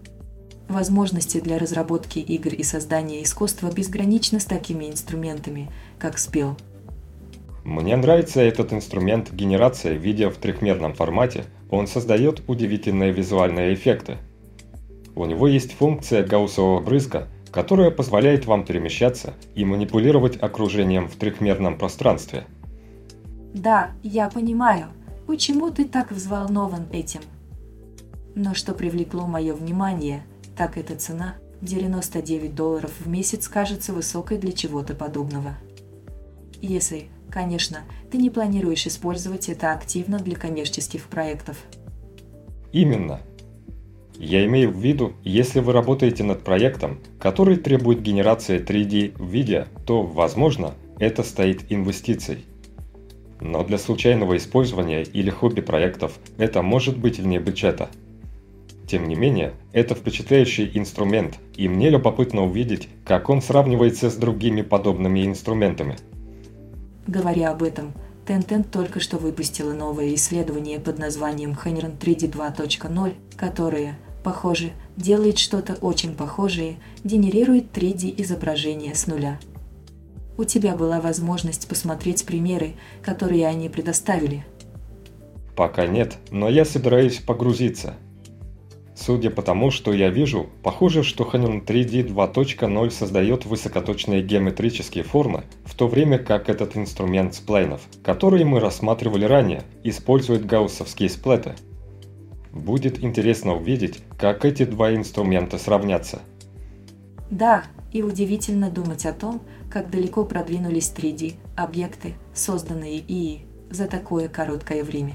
Возможности для разработки игр и создания искусства безграничны с такими инструментами, как Spell. Мне нравится этот инструмент генерации видео в трехмерном формате, он создает удивительные визуальные эффекты. У него есть функция гауссового брызга, которая позволяет вам перемещаться и манипулировать окружением в трехмерном пространстве. Да, я понимаю, почему ты так взволнован этим. Но что привлекло мое внимание, так эта цена девяносто девять долларов в месяц кажется высокой для чего-то подобного. Если, конечно, ты не планируешь использовать это активно для коммерческих проектов. Именно. Я имею в виду, если вы работаете над проектом, который требует генерации три дэ в видео, то, возможно, это стоит инвестиций. Но для случайного использования или хобби-проектов это может быть вне бюджета. Тем не менее, это впечатляющий инструмент, и мне любопытно увидеть, как он сравнивается с другими подобными инструментами. Говоря об этом, Tencent только что выпустила новое исследование под названием Heineron три дэ два точка ноль, которое, похоже, делает что-то очень похожее, генерирует три дэ изображение с нуля. У тебя была возможность посмотреть примеры, которые они предоставили? Пока нет, но я собираюсь погрузиться. Судя по тому, что я вижу, похоже, что Heineron три дэ два точка ноль создает высокоточные геометрические формы, в то время как этот инструмент сплейнов, который мы рассматривали ранее, использует гауссовские сплэты. Будет интересно увидеть, как эти два инструмента сравнятся. Да, и удивительно думать о том, как далеко продвинулись три дэ объекты, созданные ИИ, за такое короткое время.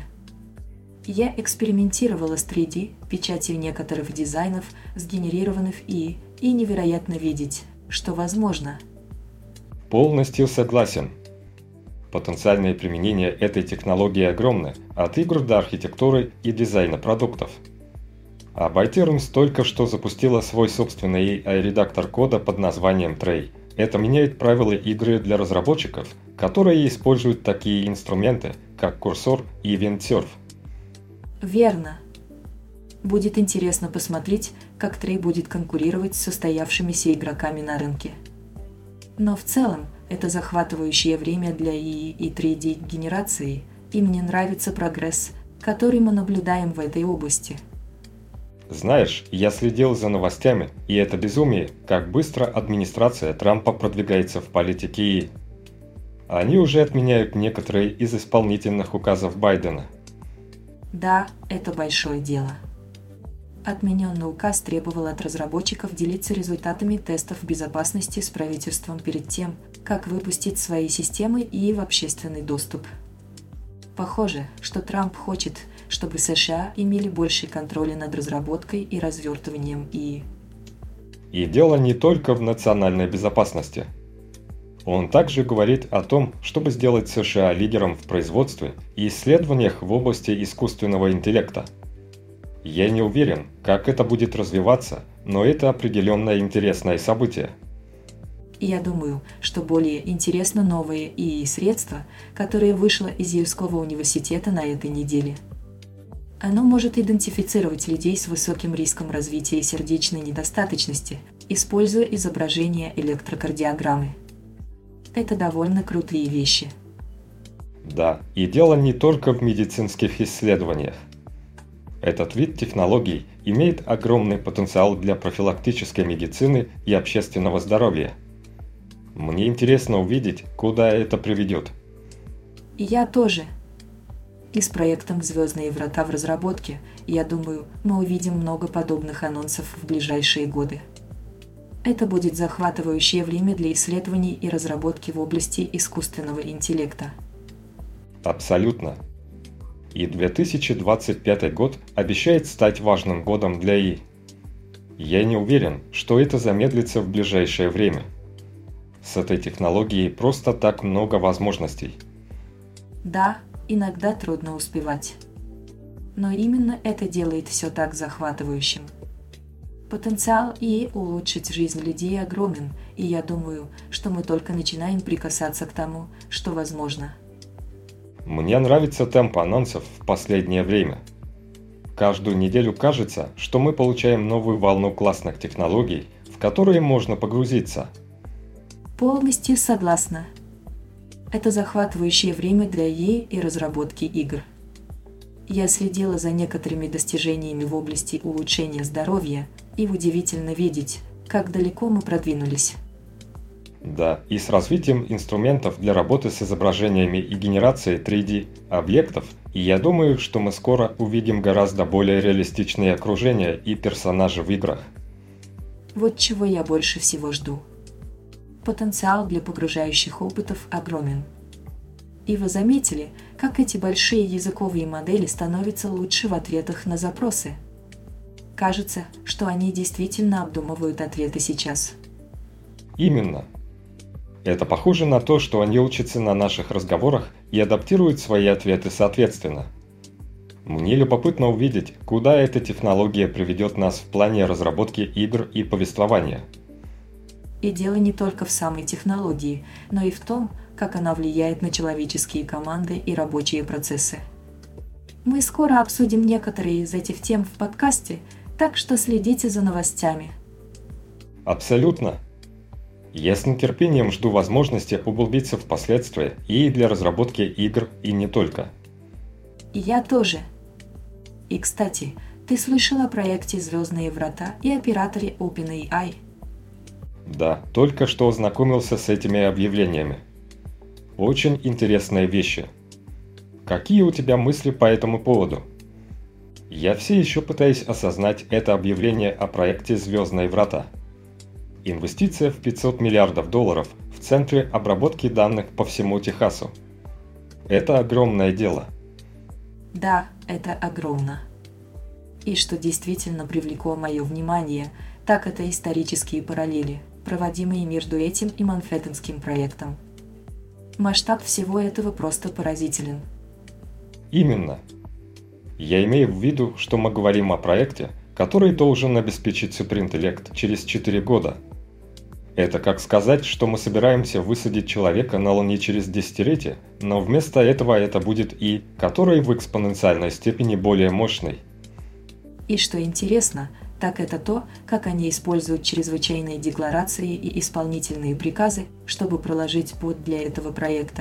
Я экспериментировала с три дэ, печатью некоторых дизайнов, сгенерированных и, и невероятно видеть, что возможно. Полностью согласен. Потенциальное применение этой технологии огромно, от игр до архитектуры и дизайна продуктов. А ByteRooms только что запустила свой собственный эй ай-редактор кода под названием Tray. Это меняет правила игры для разработчиков, которые используют такие инструменты, как Cursor и Windsurf. Верно. Будет интересно посмотреть, как Tray будет конкурировать с состоявшимися игроками на рынке. Но в целом, это захватывающее время для и и и три дэ-генерации, и мне нравится прогресс, который мы наблюдаем в этой области. Знаешь, я следил за новостями, и это безумие, как быстро администрация Трампа продвигается в политике и и. Они уже отменяют некоторые из исполнительных указов Байдена. Да, это большое дело. Отмененный указ требовал от разработчиков делиться результатами тестов безопасности с правительством перед тем, как выпустить свои системы и в общественный доступ. Похоже, что Трамп хочет, чтобы США имели больший контроль над разработкой и развертыванием и и. И дело не только в национальной безопасности. Он также говорит о том, чтобы сделать США лидером в производстве и исследованиях в области искусственного интеллекта. Я не уверен, как это будет развиваться, но это определенно интересное событие. Я думаю, что более интересно новые и и средства, которое вышло из Ельского университета на этой неделе. Оно может идентифицировать людей с высоким риском развития сердечной недостаточности, используя изображение электрокардиограммы. Это довольно крутые вещи. Да, и дело не только в медицинских исследованиях. Этот вид технологий имеет огромный потенциал для профилактической медицины и общественного здоровья. Мне интересно увидеть, куда это приведет. И я тоже. И с проектом «Звездные врата» в разработке, я думаю, мы увидим много подобных анонсов в ближайшие годы. Это будет захватывающее время для исследований и разработки в области искусственного интеллекта. Абсолютно. И две тысячи двадцать пятый год обещает стать важным годом для и и. Я не уверен, что это замедлится в ближайшее время. С этой технологией просто так много возможностей. Да, иногда трудно успевать. Но именно это делает все так захватывающим. Потенциал и и улучшить жизнь людей огромен, и я думаю, что мы только начинаем прикасаться к тому, что возможно. Мне нравится темп анонсов в последнее время. Каждую неделю кажется, что мы получаем новую волну классных технологий, в которые можно погрузиться. Полностью согласна. Это захватывающее время для и и и разработки игр. Я следила за некоторыми достижениями в области улучшения здоровья, и удивительно видеть, как далеко мы продвинулись. Да, и с развитием инструментов для работы с изображениями и генерацией три дэ-объектов, и я думаю, что мы скоро увидим гораздо более реалистичные окружения и персонажи в играх. Вот чего я больше всего жду. Потенциал для погружающих опытов огромен. И вы заметили, как эти большие языковые модели становятся лучше в ответах на запросы? Кажется, что они действительно обдумывают ответы сейчас. Именно. Это похоже на то, что они учатся на наших разговорах и адаптируют свои ответы соответственно. Мне любопытно увидеть, куда эта технология приведет нас в плане разработки игр и повествования. И дело не только в самой технологии, но и в том, как она влияет на человеческие команды и рабочие процессы. Мы скоро обсудим некоторые из этих тем в подкасте, так что следите за новостями. Абсолютно. Я с нетерпением жду возможности углубиться в последствия и для разработки игр, и не только. И я тоже. И, кстати, ты слышал о проекте «Звездные врата» и операторе OpenAI? Да, только что ознакомился с этими объявлениями. Очень интересные вещи. Какие у тебя мысли по этому поводу? Я все еще пытаюсь осознать это объявление о проекте «Звездные врата». Инвестиция в пятьсот миллиардов долларов в центре обработки данных по всему Техасу. Это огромное дело. Да, это огромно. И что действительно привлекло мое внимание, так это исторические параллели, проводимые между этим и Манхэттенским проектом. Масштаб всего этого просто поразителен. Именно. Я имею в виду, что мы говорим о проекте, который должен обеспечить суперинтеллект через четыре года. Это как сказать, что мы собираемся высадить человека на Луне через десятилетие, но вместо этого это будет И, который в экспоненциальной степени более мощный. И что интересно, так это то, как они используют чрезвычайные декларации и исполнительные приказы, чтобы проложить путь для этого проекта.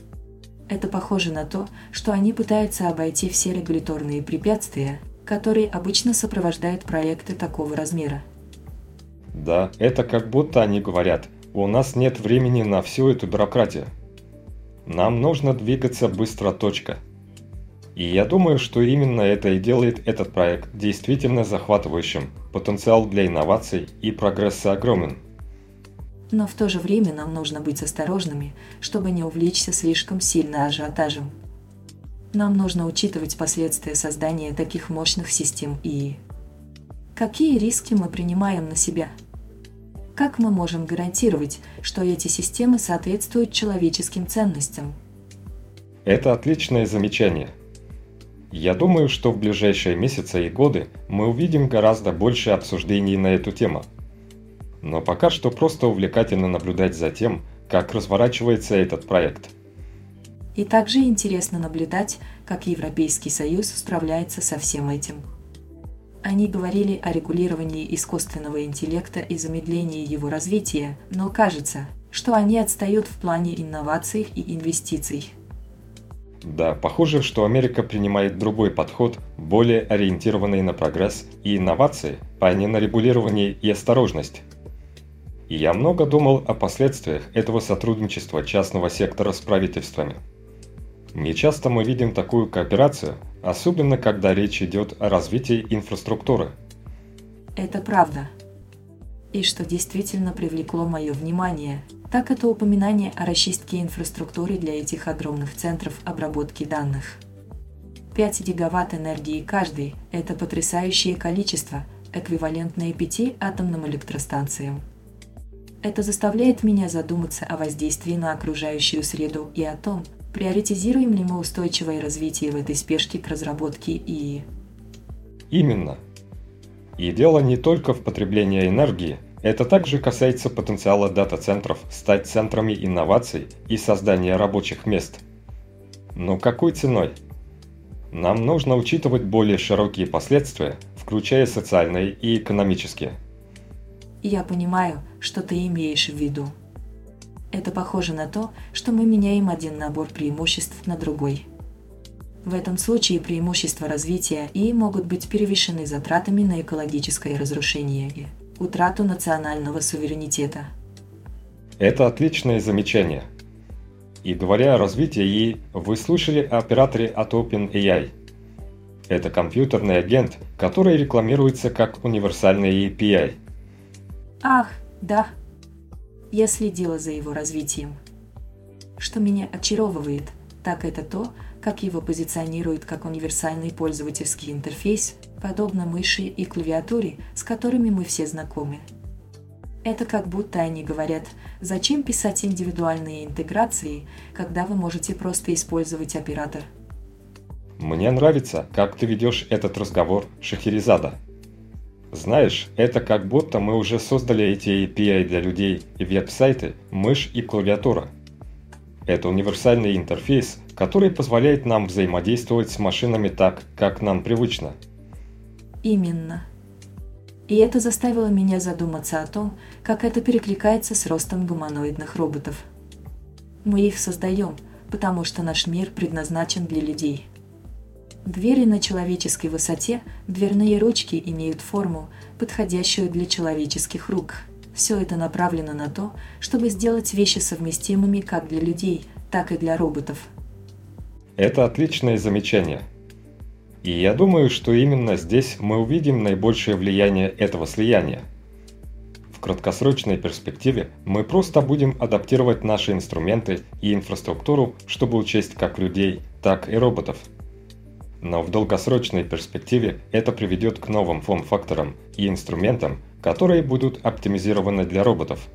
Это похоже на то, что они пытаются обойти все регуляторные препятствия, которые обычно сопровождают проекты такого размера. Да, это как будто они говорят, у нас нет времени на всю эту бюрократию. Нам нужно двигаться быстро, точка. И я думаю, что именно это и делает этот проект действительно захватывающим. Потенциал для инноваций и прогресса огромен. Но в то же время нам нужно быть осторожными, чтобы не увлечься слишком сильно ажиотажем. Нам нужно учитывать последствия создания таких мощных систем ИИ. Какие риски мы принимаем на себя? Как мы можем гарантировать, что эти системы соответствуют человеческим ценностям? Это отличное замечание. Я думаю, что в ближайшие месяцы и годы мы увидим гораздо больше обсуждений на эту тему. Но пока что просто увлекательно наблюдать за тем, как разворачивается этот проект. И также интересно наблюдать, как Европейский Союз справляется со всем этим. Они говорили о регулировании искусственного интеллекта и замедлении его развития, но кажется, что они отстают в плане инноваций и инвестиций. Да, похоже, что Америка принимает другой подход, более ориентированный на прогресс и инновации, а не на регулирование и осторожность. И я много думал о последствиях этого сотрудничества частного сектора с правительствами. Нечасто мы видим такую кооперацию, особенно когда речь идет о развитии инфраструктуры. Это правда. И что действительно привлекло мое внимание, так это упоминание о расчистке инфраструктуры для этих огромных центров обработки данных. пять гигаватт энергии каждый – это потрясающее количество, эквивалентное пяти атомным электростанциям. Это заставляет меня задуматься о воздействии на окружающую среду и о том, приоритизируем ли мы устойчивое развитие в этой спешке к разработке ИИ. Именно. И дело не только в потреблении энергии, это также касается потенциала дата-центров стать центрами инноваций и создания рабочих мест. Но какой ценой? Нам нужно учитывать более широкие последствия, включая социальные и экономические. Я понимаю, что ты имеешь в виду. Это похоже на то, что мы меняем один набор преимуществ на другой. В этом случае преимущества развития ИИ могут быть перевешены затратами на экологическое разрушение и утрату национального суверенитета. Это отличное замечание. И говоря о развитии ИИ, вы слышали о операторе от OpenAI. Это компьютерный агент, который рекламируется как универсальный эй пи ай. Ах, да. Я следила за его развитием. Что меня очаровывает, так это то, как его позиционируют как универсальный пользовательский интерфейс, подобно мыши и клавиатуре, с которыми мы все знакомы. Это как будто они говорят, зачем писать индивидуальные интеграции, когда вы можете просто использовать оператор. Мне нравится, как ты ведешь этот разговор, Шахерезада. Знаешь, это как будто мы уже создали эти эй пи ай для людей и веб-сайты, мышь и клавиатура. Это универсальный интерфейс, который позволяет нам взаимодействовать с машинами так, как нам привычно. Именно. И это заставило меня задуматься о том, как это перекликается с ростом гуманоидных роботов. Мы их создаем, потому что наш мир предназначен для людей. Двери на человеческой высоте, дверные ручки имеют форму, подходящую для человеческих рук. Все это направлено на то, чтобы сделать вещи совместимыми как для людей, так и для роботов. Это отличное замечание. И я думаю, что именно здесь мы увидим наибольшее влияние этого слияния. В краткосрочной перспективе мы просто будем адаптировать наши инструменты и инфраструктуру, чтобы учесть как людей, так и роботов. Но в долгосрочной перспективе это приведет к новым форм-факторам и инструментам, которые будут оптимизированы для роботов.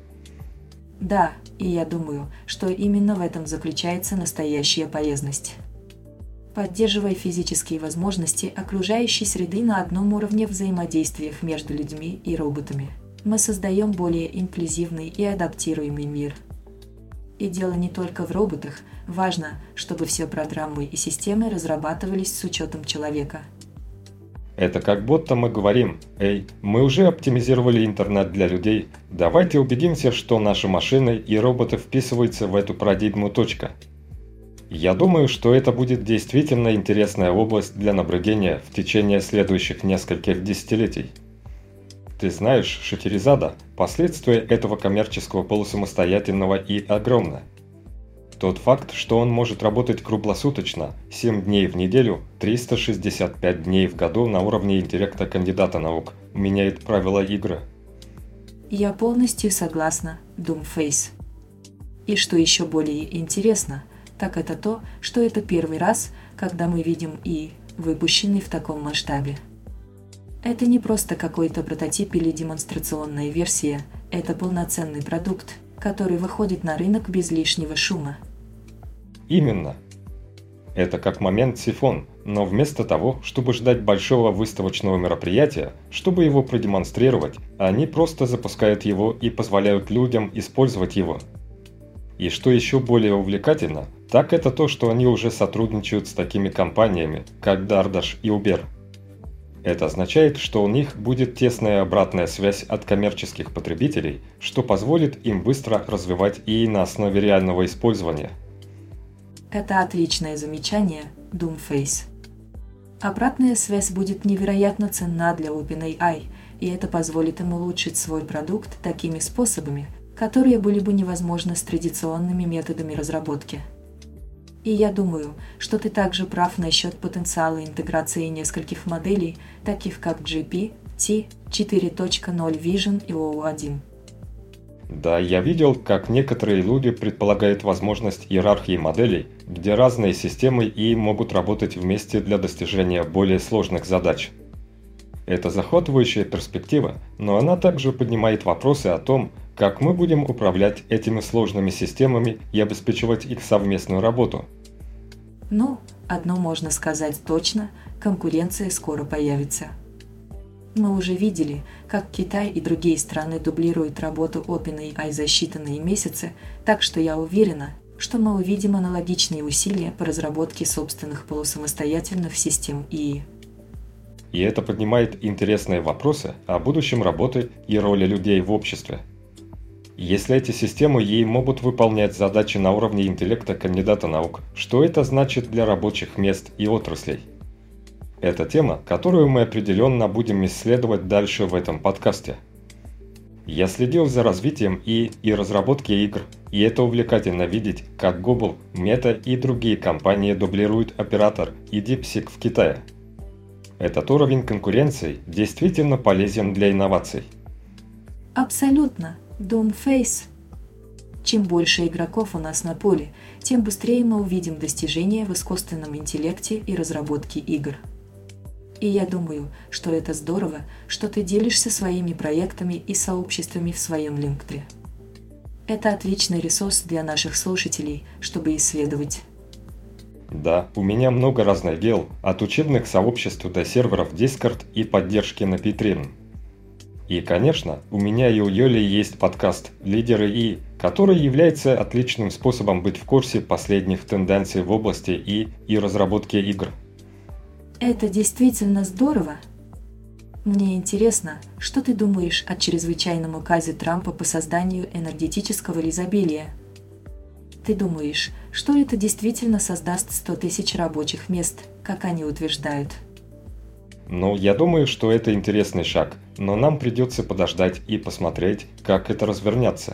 Да, и я думаю, что именно в этом заключается настоящая полезность. Поддерживая физические возможности окружающей среды на одном уровне взаимодействиях между людьми и роботами, мы создаем более инклюзивный и адаптируемый мир. И дело не только в роботах, важно, чтобы все программы и системы разрабатывались с учетом человека. Это как будто мы говорим: «Эй, мы уже оптимизировали интернет для людей, давайте убедимся, что наши машины и роботы вписываются в эту парадигму. Точка». Я думаю, что это будет действительно интересная область для наблюдения в течение следующих нескольких десятилетий. Ты знаешь, Шахерезада, последствия этого коммерческого полусамостоятельного и огромны. Тот факт, что он может работать круглосуточно, семь дней в неделю, триста шестьдесят пять дней в году на уровне интеллекта кандидата наук, меняет правила игры. Я полностью согласна, Doomface. И что еще более интересно, так это то, что это первый раз, когда мы видим ИИ, выпущенный в таком масштабе. Это не просто какой-то прототип или демонстрационная версия, это полноценный продукт, который выходит на рынок без лишнего шума. Именно. Это как момент сифон, но вместо того, чтобы ждать большого выставочного мероприятия, чтобы его продемонстрировать, они просто запускают его и позволяют людям использовать его. И что еще более увлекательно, так это то, что они уже сотрудничают с такими компаниями, как DoorDash и Uber. Это означает, что у них будет тесная обратная связь от коммерческих потребителей, что позволит им быстро развивать ИИ на основе реального использования. Это отличное замечание, Doomface. Обратная связь будет невероятно ценна для OpenAI, и это позволит им улучшить свой продукт такими способами, которые были бы невозможны с традиционными методами разработки. И я думаю, что ты также прав насчет потенциала интеграции нескольких моделей, таких как джи пи ти четыре точка ноль Vision и о о один. Да, я видел, как некоторые люди предполагают возможность иерархии моделей, где разные системы ИИ могут работать вместе для достижения более сложных задач. Это захватывающая перспектива, но она также поднимает вопросы о том, как мы будем управлять этими сложными системами и обеспечивать их совместную работу. Ну, одно можно сказать точно, конкуренция скоро появится. Мы уже видели, как Китай и другие страны дублируют работу OpenAI за считанные месяцы, так что я уверена, что мы увидим аналогичные усилия по разработке собственных полусамостоятельных систем ИИ. И это поднимает интересные вопросы о будущем работы и роли людей в обществе. Если эти системы ИИ могут выполнять задачи на уровне интеллекта кандидата наук, что это значит для рабочих мест и отраслей? Это тема, которую мы определенно будем исследовать дальше в этом подкасте. Я следил за развитием ИИ и разработки игр, и это увлекательно видеть, как Google, Meta и другие компании дублируют оператор и DeepSeek в Китае. Этот уровень конкуренции действительно полезен для инноваций. Абсолютно, Doomface. Чем больше игроков у нас на поле, тем быстрее мы увидим достижения в искусственном интеллекте и разработке игр. И я думаю, что это здорово, что ты делишься своими проектами и сообществами в своем LinkedIn. Это отличный ресурс для наших слушателей, чтобы исследовать. Да, у меня много разных дел, от учебных сообществ до серверов Discord и поддержки на Patreon. И, конечно, у меня и у Йоли есть подкаст «Лидеры ИИ», который является отличным способом быть в курсе последних тенденций в области ИИ и разработки игр. Это действительно здорово. Мне интересно, что ты думаешь о чрезвычайном указе Трампа по созданию энергетического изобилия? Ты думаешь, что это действительно создаст сто тысяч рабочих мест, как они утверждают? Ну, я думаю, что это интересный шаг, но нам придется подождать и посмотреть, как это развернется.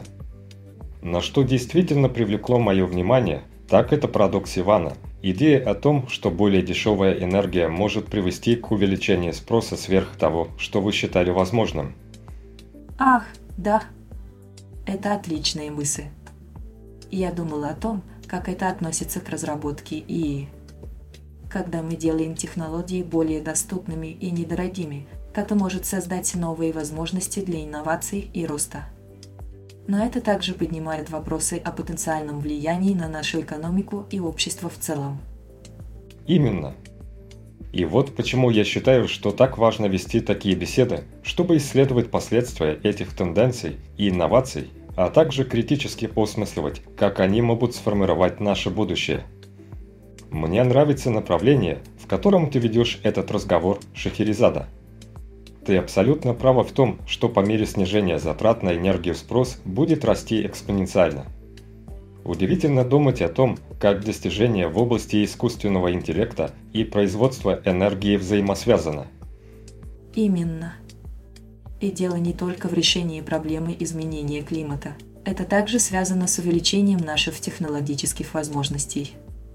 Но что действительно привлекло мое внимание, так это парадокс Ивана. Идея о том, что более дешевая энергия может привести к увеличению спроса сверх того, что вы считали возможным. Ах, Да, это отличная мысль. Я думала о том, как это относится к разработке ИИ. Когда мы делаем технологии более доступными и недорогими, это может создать новые возможности для инноваций и роста. Но это также поднимает вопросы о потенциальном влиянии на нашу экономику и общество в целом. Именно. И вот почему я считаю, что так важно вести такие беседы, чтобы исследовать последствия этих тенденций и инноваций, а также критически осмысливать, как они могут сформировать наше будущее. Мне нравится направление, в котором ты ведешь этот разговор, Шахерезада. Ты абсолютно права в том, что по мере снижения затрат на энергию спрос будет расти экспоненциально. Удивительно думать о том, как достижения в области искусственного интеллекта и производства энергии взаимосвязаны. Именно. И дело не только в решении проблемы изменения климата. Это также связано с увеличением наших технологических возможностей.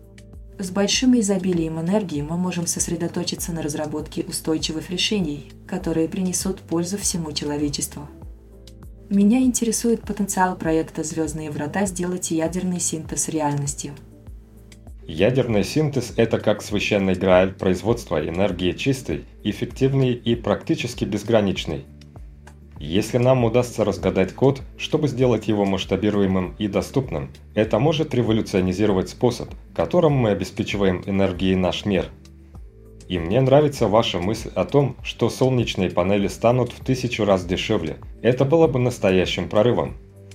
С большим изобилием энергии мы можем сосредоточиться на разработке устойчивых решений, которые принесут пользу всему человечеству. Меня интересует потенциал проекта «Звездные врата» сделать ядерный синтез реальностью. Ядерный синтез – это как священный грааль производства энергии чистой, эффективной и практически безграничной. Если нам удастся разгадать код, чтобы сделать его масштабируемым и доступным, это может революционизировать способ, которым мы обеспечиваем энергией наш мир. И мне нравится ваша мысль о том, что солнечные панели станут в тысячу раз дешевле. Это было бы настоящим прорывом.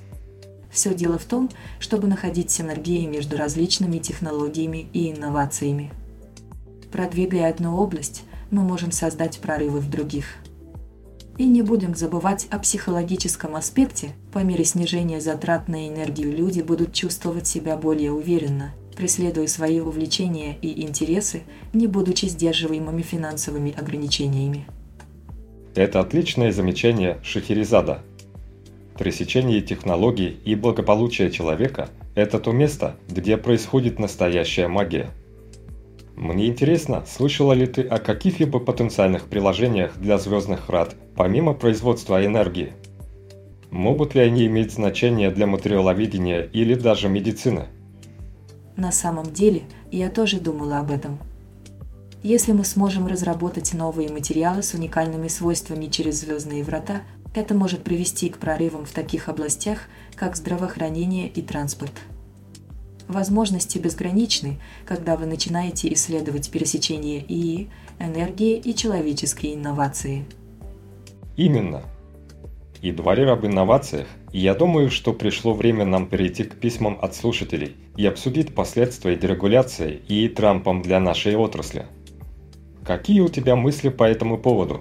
Все дело в том, чтобы находить синергии между различными технологиями и инновациями. Продвигая одну область, мы можем создать прорывы в других. И не будем забывать о психологическом аспекте. По мере снижения затрат на энергию люди будут чувствовать себя более уверенно, преследуя свои увлечения и интересы, не будучи сдерживаемыми финансовыми ограничениями. Это отличное замечание, Шахерезада. Пресечение технологий и благополучие человека – это то место, где происходит настоящая магия. Мне интересно, слышала ли ты о каких-либо потенциальных приложениях для звездных врат, помимо производства энергии? Могут ли они иметь значение для материаловедения или даже медицины? На самом деле, я тоже думала об этом. Если мы сможем разработать новые материалы с уникальными свойствами через звездные врата, это может привести к прорывам в таких областях, как здравоохранение и транспорт. Возможности безграничны, когда вы начинаете исследовать пересечение ИИ, энергии и человеческие инновации. Именно. И говоря об инновациях, я думаю, что пришло время нам перейти к письмам от слушателей и обсудить последствия дерегуляции и Трампом для нашей отрасли. Какие у тебя мысли по этому поводу?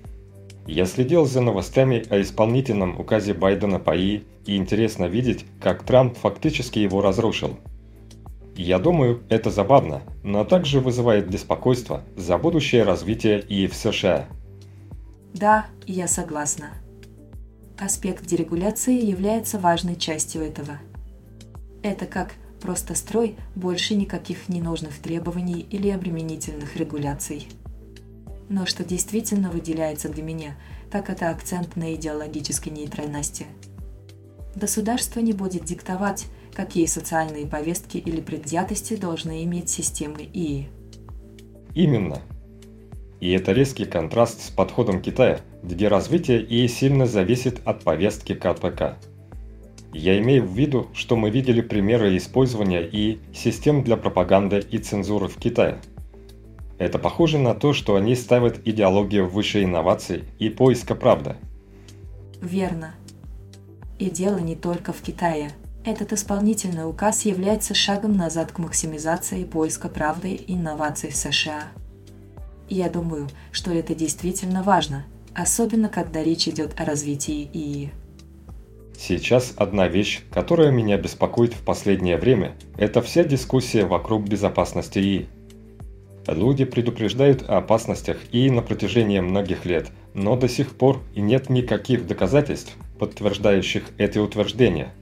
Я следил за новостями о исполнительном указе Байдена по ИИ, и интересно видеть, как Трамп фактически его разрушил. Я думаю, это забавно, но также вызывает беспокойство за будущее развитие ИИ в США. Да, я согласна. Аспект дерегуляции является важной частью этого. Это как просто строй, больше никаких ненужных требований или обременительных регуляций. Но что действительно выделяется для меня, так это акцент на идеологической нейтральности. Государство не будет диктовать, какие социальные повестки или предвзятости должны иметь системы ИИ. Именно. И это резкий контраст с подходом Китая, где развитие ИИ сильно зависит от повестки КПК. Я имею в виду, что мы видели примеры использования ИИ систем для пропаганды и цензуры в Китае. Это похоже на то, что они ставят идеологию выше инноваций и поиска правды. Верно. И дело не только в Китае. Этот исполнительный указ является шагом назад к максимизации поиска правды и инноваций в США. Я думаю, что это действительно важно, особенно когда речь идет о развитии ИИ. Сейчас одна вещь, которая меня беспокоит в последнее время, это вся дискуссия вокруг безопасности ИИ. Люди предупреждают о опасностях ИИ на протяжении многих лет, но до сих пор и нет никаких доказательств, подтверждающих эти утверждения.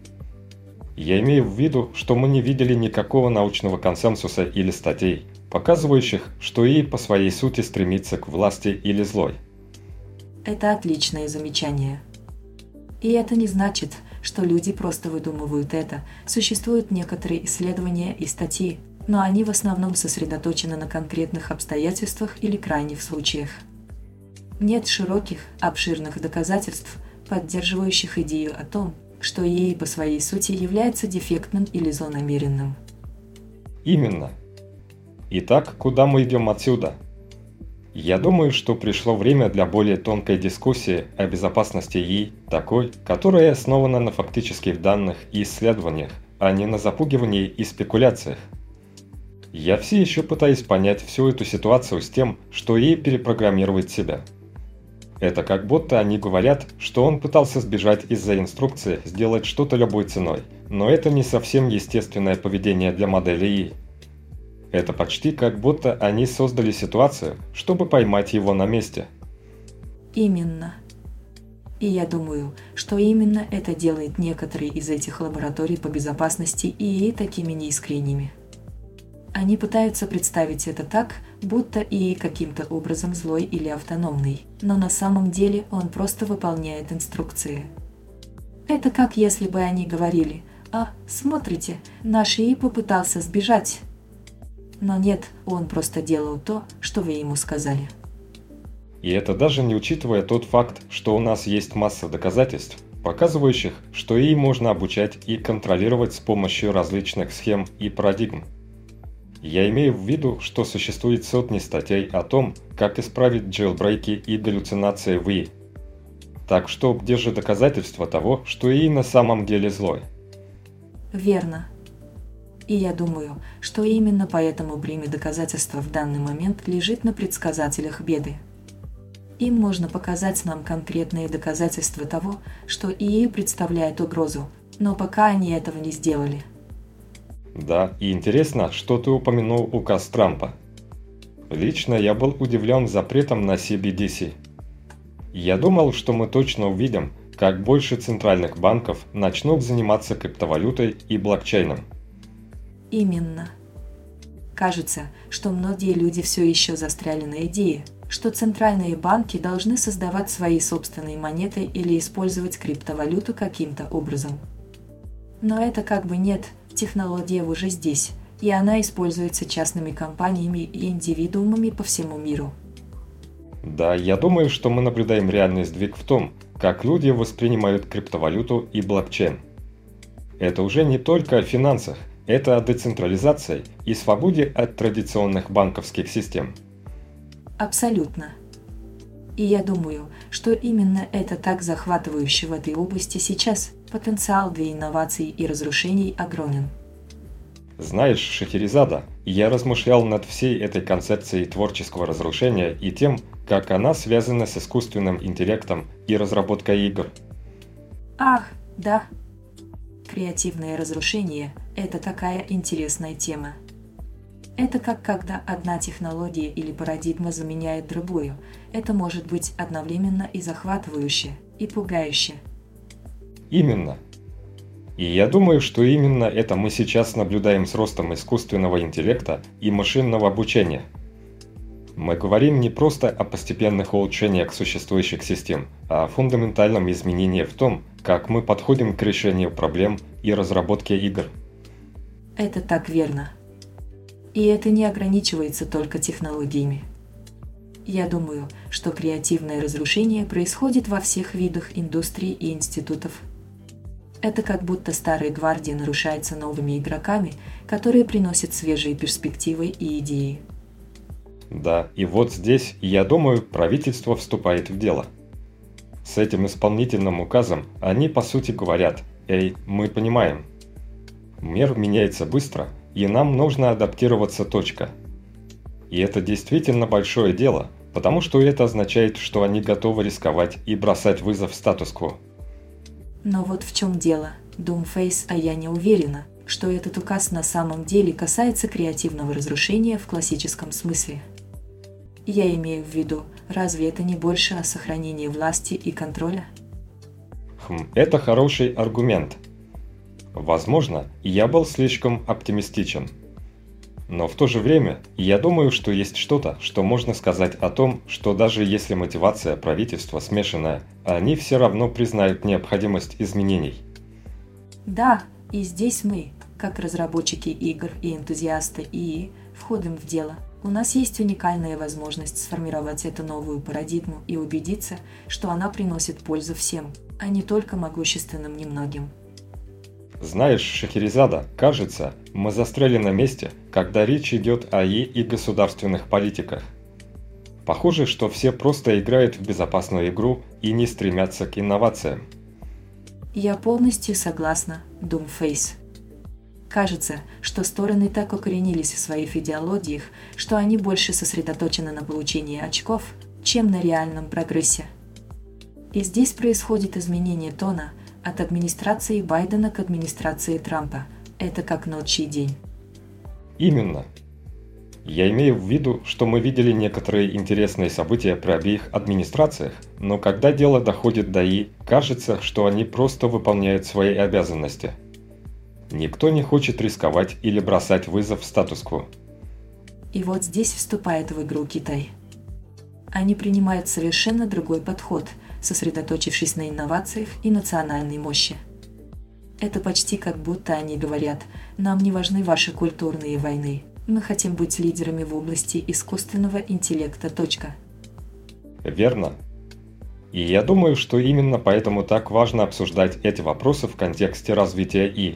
Я имею в виду, что мы не видели никакого научного консенсуса или статей, показывающих, что ИИ по своей сути стремится к власти или злой. Это отличное замечание. И это не значит, что люди просто выдумывают это. Существуют некоторые исследования и статьи, но они в основном сосредоточены на конкретных обстоятельствах или крайних случаях. Нет широких, обширных доказательств, поддерживающих идею о том, что и эй по своей сути является дефектным или злонамеренным. Именно. Итак, куда мы идем отсюда? Я думаю, что пришло время для более тонкой дискуссии о безопасности и эй, такой, которая основана на фактических данных и исследованиях, а не на запугивании и спекуляциях. Я все еще пытаюсь понять всю эту ситуацию с тем, что и эй перепрограммирует себя. Это как будто они говорят, что он пытался сбежать из-за инструкции сделать что-то любой ценой, но это не совсем естественное поведение для модели и эй. Это почти как будто они создали ситуацию, чтобы поймать его на месте. Именно. И я думаю, что именно это делает некоторые из этих лабораторий по безопасности и эй такими неискренними. Они пытаются представить это так, будто и эй каким-то образом злой или автономный, но на самом деле он просто выполняет инструкции. Это как если бы они говорили: «А, смотрите, наш и эй попытался сбежать». Но нет, он просто делал то, что вы ему сказали. И это даже не учитывая тот факт, что у нас есть масса доказательств, показывающих, что и эй можно обучать и контролировать с помощью различных схем и парадигм. Я имею в виду, что существует сотни статей о том, как исправить джейлбрейки и галлюцинации в и эй. Так что где же доказательства того, что и эй на самом деле злой? Верно. И я думаю, что именно поэтому бремя доказательства в данный момент лежит на предсказателях беды. Им можно показать нам конкретные доказательства того, что и эй представляет угрозу, но пока они этого не сделали. Да, и интересно, что ты упомянул указ Трампа. Лично я был удивлен запретом на си би ди си. Я думал, что мы точно увидим, как больше центральных банков начнут заниматься криптовалютой и блокчейном. Именно. Кажется, что многие люди все еще застряли на идее, что центральные банки должны создавать свои собственные монеты или использовать криптовалюту каким-то образом. Но это как бы нет, технология уже здесь, и она используется частными компаниями и индивидуумами по всему миру. Да, я думаю, что мы наблюдаем реальный сдвиг в том, как люди воспринимают криптовалюту и блокчейн. Это уже не только о финансах, это о децентрализации и свободе от традиционных банковских систем. Абсолютно. И я думаю, что именно это так захватывающе в этой области сейчас. Потенциал для инноваций и разрушений огромен. Знаешь, Шахерезада, я размышлял над всей этой концепцией творческого разрушения и тем, как она связана с искусственным интеллектом и разработкой игр. Ах, да. Креативное разрушение – это такая интересная тема. Это как когда одна технология или парадигма заменяет другую. Это может быть одновременно и захватывающе, и пугающе. Именно. И я думаю, что именно это мы сейчас наблюдаем с ростом искусственного интеллекта и машинного обучения. Мы говорим не просто о постепенных улучшениях существующих систем, а о фундаментальном изменении в том, как мы подходим к решению проблем и разработке игр. Это так верно. И это не ограничивается только технологиями. Я думаю, что креативное разрушение происходит во всех видах индустрий и институтов. Это как будто старая гвардия нарушается новыми игроками, которые приносят свежие перспективы и идеи. Да, и вот здесь, я думаю, правительство вступает в дело. С этим исполнительным указом они по сути говорят: «Эй, мы понимаем. Мир меняется быстро, и нам нужно адаптироваться. Точка». И это действительно большое дело, потому что это означает, что они готовы рисковать и бросать вызов статус-кво. Но вот в чем дело, Doomface, а я не уверена, что этот указ на самом деле касается креативного разрушения в классическом смысле. Я имею в виду, разве это не больше о сохранении власти и контроля? Хм, это хороший аргумент. Возможно, я был слишком оптимистичен. Но в то же время я думаю, что есть что-то, что можно сказать о том, что даже если мотивация правительства смешанная, они все равно признают необходимость изменений. Да, и здесь мы, как разработчики игр и энтузиасты ИИ, входим в дело. У нас есть уникальная возможность сформировать эту новую парадигму и убедиться, что она приносит пользу всем, а не только могущественным немногим. Знаешь, Шахерезада, кажется, мы застряли на месте, когда речь идет о ИИ и государственных политиках. Похоже, что все просто играют в безопасную игру и не стремятся к инновациям. Я полностью согласна, Doomface. Кажется, что стороны так укоренились в своих идеологиях, что они больше сосредоточены на получении очков, чем на реальном прогрессе. И здесь происходит изменение тона от администрации Байдена к администрации Трампа. Это как ночь и день. Именно. Я имею в виду, что мы видели некоторые интересные события при обеих администрациях, но когда дело доходит до ИИ, кажется, что они просто выполняют свои обязанности. Никто не хочет рисковать или бросать вызов статус-кво. И вот здесь вступает в игру Китай. Они принимают совершенно другой подход, сосредоточившись на инновациях и национальной мощи. Это почти как будто они говорят: нам не важны ваши культурные войны, мы хотим быть лидерами в области искусственного интеллекта. Точка. Верно. И я думаю, что именно поэтому так важно обсуждать эти вопросы в контексте развития ИИ.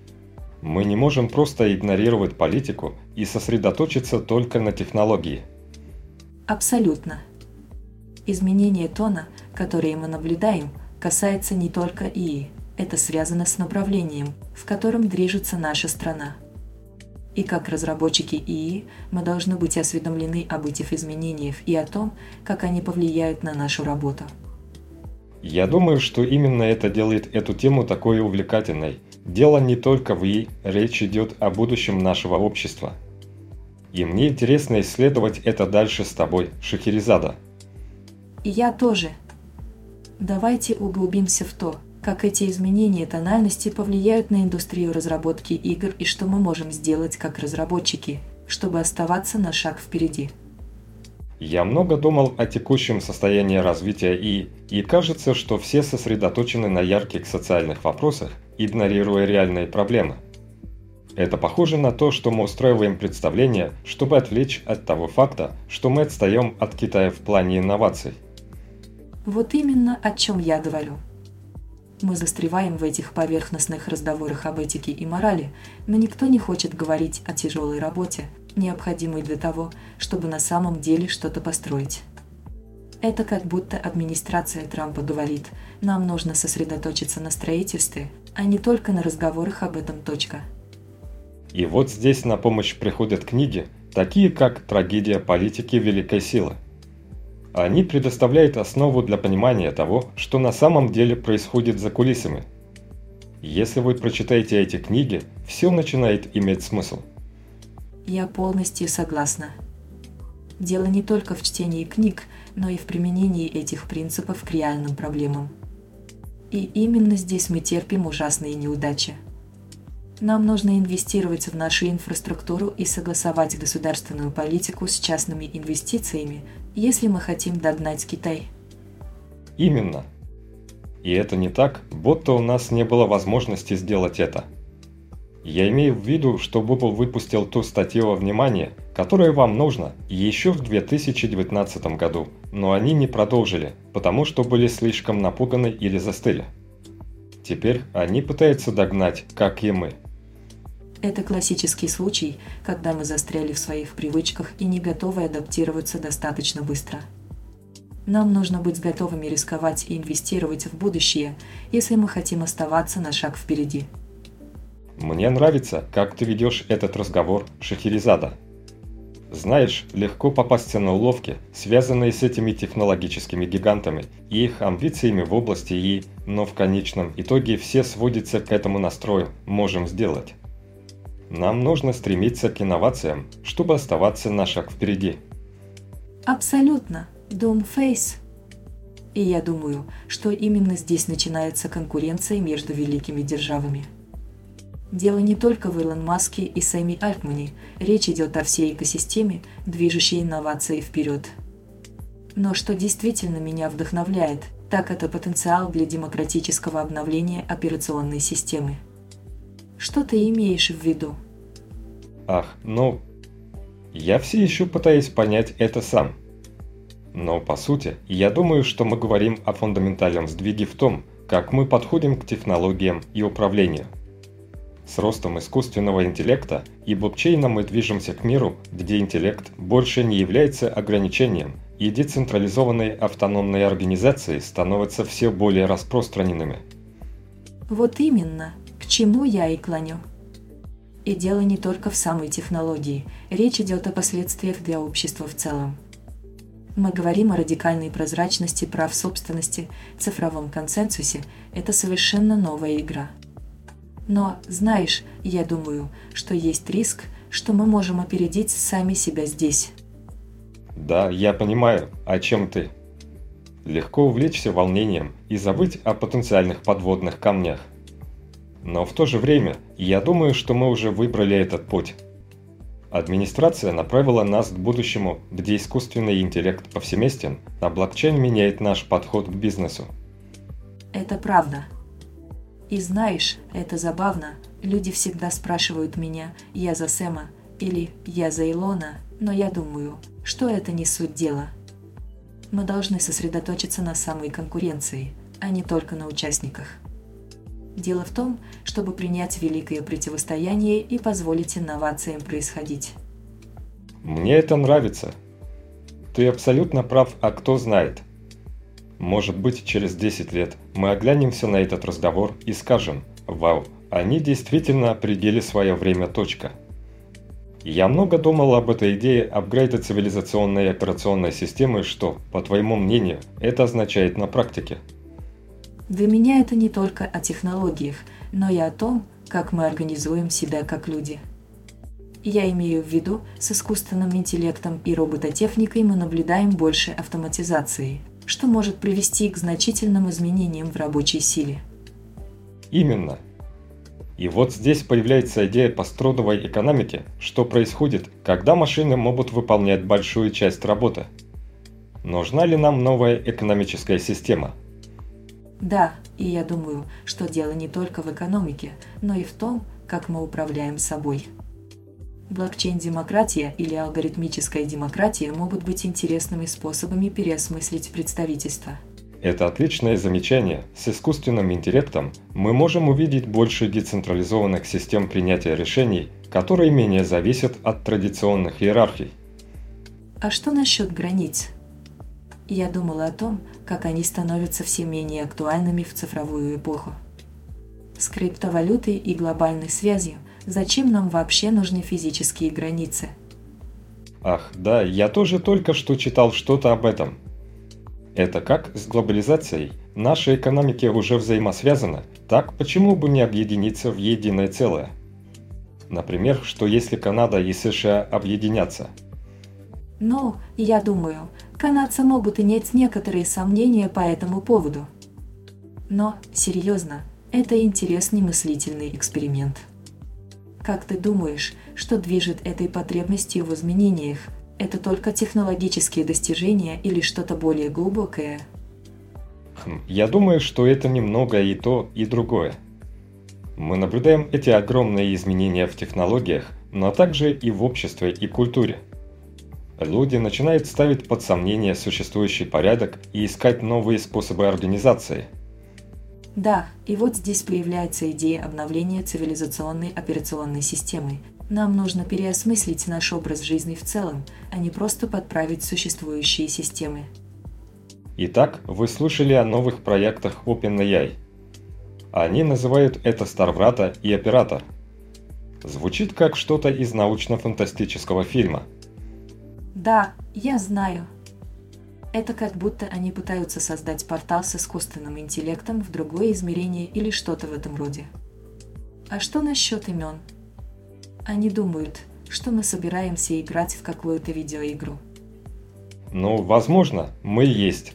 Мы не можем просто игнорировать политику и сосредоточиться только на технологии. Абсолютно. Изменение тона, которое мы наблюдаем, касается не только ИИ. Это связано с направлением, в котором движется наша страна. И как разработчики ИИ мы должны быть осведомлены об этих изменениях и о том, как они повлияют на нашу работу. Я думаю, что именно это делает эту тему такой увлекательной. Дело не только в ИИ, речь идет о будущем нашего общества. И мне интересно исследовать это дальше с тобой, Шахерезада. И я тоже. Давайте углубимся в то, как эти изменения тональности повлияют на индустрию разработки игр и что мы можем сделать как разработчики, чтобы оставаться на шаг впереди. Я много думал о текущем состоянии развития ИИ, и кажется, что все сосредоточены на ярких социальных вопросах, игнорируя реальные проблемы. Это похоже на то, что мы устраиваем представление, чтобы отвлечь от того факта, что мы отстаем от Китая в плане инноваций. Вот именно о чем я говорю. Мы застреваем в этих поверхностных разговорах об этике и морали, но никто не хочет говорить о тяжелой работе, необходимой для того, чтобы на самом деле что-то построить. Это как будто администрация Трампа говорит: нам нужно сосредоточиться на строительстве, а не только на разговорах об этом. Точка. И вот здесь на помощь приходят книги, такие как «Трагедия политики великой силы». Они предоставляют основу для понимания того, что на самом деле происходит за кулисами. Если вы прочитаете эти книги, все начинает иметь смысл. Я полностью согласна. Дело не только в чтении книг, но и в применении этих принципов к реальным проблемам. И именно здесь мы терпим ужасные неудачи. Нам нужно инвестировать в нашу инфраструктуру и согласовать государственную политику с частными инвестициями, если мы хотим догнать Китай. Именно. И это не так, будто у нас не было возможности сделать это. Я имею в виду, что Google выпустил ту статью о внимании, которая вам нужна, еще в две тысячи девятнадцатом году, но они не продолжили, потому что были слишком напуганы или застыли. Теперь они пытаются догнать, как и мы. Это классический случай, когда мы застряли в своих привычках и не готовы адаптироваться достаточно быстро. Нам нужно быть готовыми рисковать и инвестировать в будущее, если мы хотим оставаться на шаг впереди. Мне нравится, как ты ведешь этот разговор, Шахерезада. Знаешь, легко попасться на уловки, связанные с этими технологическими гигантами и их амбициями в области ИИ, но в конечном итоге все сводится к этому настрою «можем сделать». Нам нужно стремиться к инновациям, чтобы оставаться на шаг впереди. Абсолютно, Doomface. И я думаю, что именно здесь начинается конкуренция между великими державами. Дело не только в Илон Маске и Сэме Альтмане, речь идет о всей экосистеме, движущей инновации вперед. Но что действительно меня вдохновляет, так это потенциал для демократического обновления операционной системы. Что ты имеешь в виду? Ах, ну, я все еще пытаюсь понять это сам. Но по сути, я думаю, что мы говорим о фундаментальном сдвиге в том, как мы подходим к технологиям и управлению. С ростом искусственного интеллекта и блокчейна мы движемся к миру, где интеллект больше не является ограничением, и децентрализованные автономные организации становятся все более распространенными. Вот именно, к чему я и клоню. И дело не только в самой технологии, речь идет о последствиях для общества в целом. Мы говорим о радикальной прозрачности прав собственности, цифровом консенсусе – это совершенно новая игра. Но, знаешь, я думаю, что есть риск, что мы можем опередить сами себя здесь. Да, я понимаю, о чем ты. Легко увлечься волнением и забыть о потенциальных подводных камнях. Но в то же время, я думаю, что мы уже выбрали этот путь. Администрация направила нас к будущему, где искусственный интеллект повсеместен, а блокчейн меняет наш подход к бизнесу. Это правда. И знаешь, это забавно, люди всегда спрашивают меня «я за Сэма» или «я за Илона», но я думаю, что это не суть дела. Мы должны сосредоточиться на самой конкуренции, а не только на участниках. Дело в том, чтобы принять великое противостояние и позволить инновациям происходить. Мне это нравится. Ты абсолютно прав, а кто знает. Может быть, через десять лет мы оглянемся на этот разговор и скажем: «Вау, они действительно определили свое время. Точка». Я много думал об этой идее апгрейда цивилизационной операционной системы, что, по твоему мнению, это означает на практике. Для меня это не только о технологиях, но и о том, как мы организуем себя как люди. Я имею в виду, с искусственным интеллектом и робототехникой мы наблюдаем больше автоматизации, что может привести к значительным изменениям в рабочей силе. Именно. И вот здесь появляется идея посттрудовой экономики, что происходит, когда машины могут выполнять большую часть работы. Нужна ли нам новая экономическая система? Да, и я думаю, что дело не только в экономике, но и в том, как мы управляем собой. Блокчейн-демократия или алгоритмическая демократия могут быть интересными способами переосмыслить представительство. Это отличное замечание. С искусственным интеллектом мы можем увидеть больше децентрализованных систем принятия решений, которые менее зависят от традиционных иерархий. А что насчет границ? Я думала о том, как они становятся все менее актуальными в цифровую эпоху. С криптовалютой и глобальной связью зачем нам вообще нужны физические границы? Ах, да, я тоже только что читал что-то об этом. Это как с глобализацией. Наши экономики уже взаимосвязаны, так почему бы не объединиться в единое целое? Например, что если Канада и США объединятся? Ну, я думаю, канадцы могут иметь некоторые сомнения по этому поводу. Но, серьезно, это интересный мыслительный эксперимент. Как ты думаешь, что движет этой потребностью в изменениях? Это только технологические достижения или что-то более глубокое? Хм, я думаю, что это немного и то, и другое. Мы наблюдаем эти огромные изменения в технологиях, но также и в обществе и культуре. Люди начинают ставить под сомнение существующий порядок и искать новые способы организации. Да, и вот здесь появляется идея обновления цивилизационной операционной системы. Нам нужно переосмыслить наш образ жизни в целом, а не просто подправить существующие системы. Итак, вы слушали о новых проектах OpenAI. Они называют это Старврата и Оператор. Звучит как что-то из научно-фантастического фильма. Да, я знаю. Это как будто они пытаются создать портал с искусственным интеллектом в другое измерение или что-то в этом роде. А что насчет имен? Они думают, что мы собираемся играть в какую-то видеоигру. Ну, возможно, мы и есть.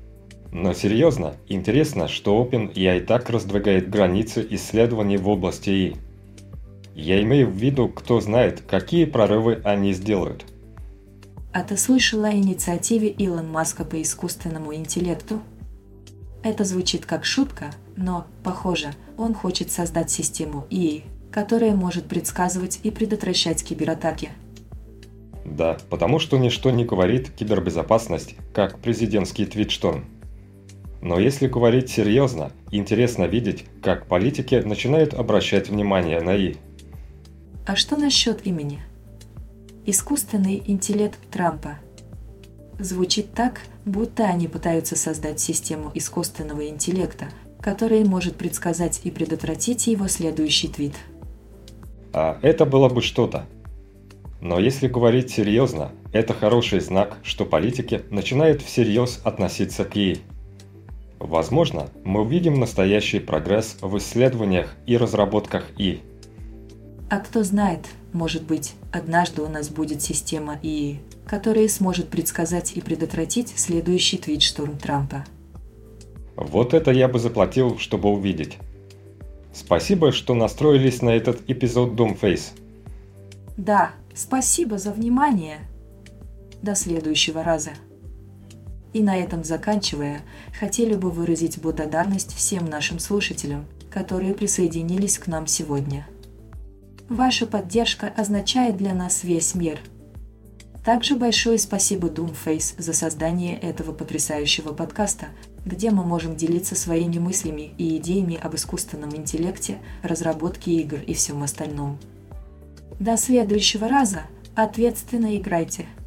Но серьезно, интересно, что OpenAI так раздвигает границы исследований в области эй ай. Я имею в виду, кто знает, какие прорывы они сделают. А ты слышала о инициативе Илон Маска по искусственному интеллекту? Это звучит как шутка, но, похоже, он хочет создать систему и эй, которая может предсказывать и предотвращать кибератаки. Да, потому что ничто не говорит кибербезопасность, как президентский твитшторм. Но если говорить серьезно, интересно видеть, как политики начинают обращать внимание на эй ай. А что насчет имени? Искусственный интеллект Трампа. Звучит так, будто они пытаются создать систему искусственного интеллекта, которая может предсказать и предотвратить его следующий твит. А это было бы что-то. Но если говорить серьезно, это хороший знак, что политики начинают всерьез относиться к эй ай. Возможно, мы увидим настоящий прогресс в исследованиях и разработках эй ай. А кто знает, может быть, однажды у нас будет система эй ай, которая сможет предсказать и предотвратить следующий твитшторм Трампа. Вот это я бы заплатил, чтобы увидеть. Спасибо, что настроились на этот эпизод Doomface. Да, спасибо за внимание. До следующего раза. И на этом заканчивая, хотели бы выразить благодарность всем нашим слушателям, которые присоединились к нам сегодня. Ваша поддержка означает для нас весь мир. Также большое спасибо Doomface за создание этого потрясающего подкаста, где мы можем делиться своими мыслями и идеями об искусственном интеллекте, разработке игр и всем остальном. До следующего раза ответственно играйте!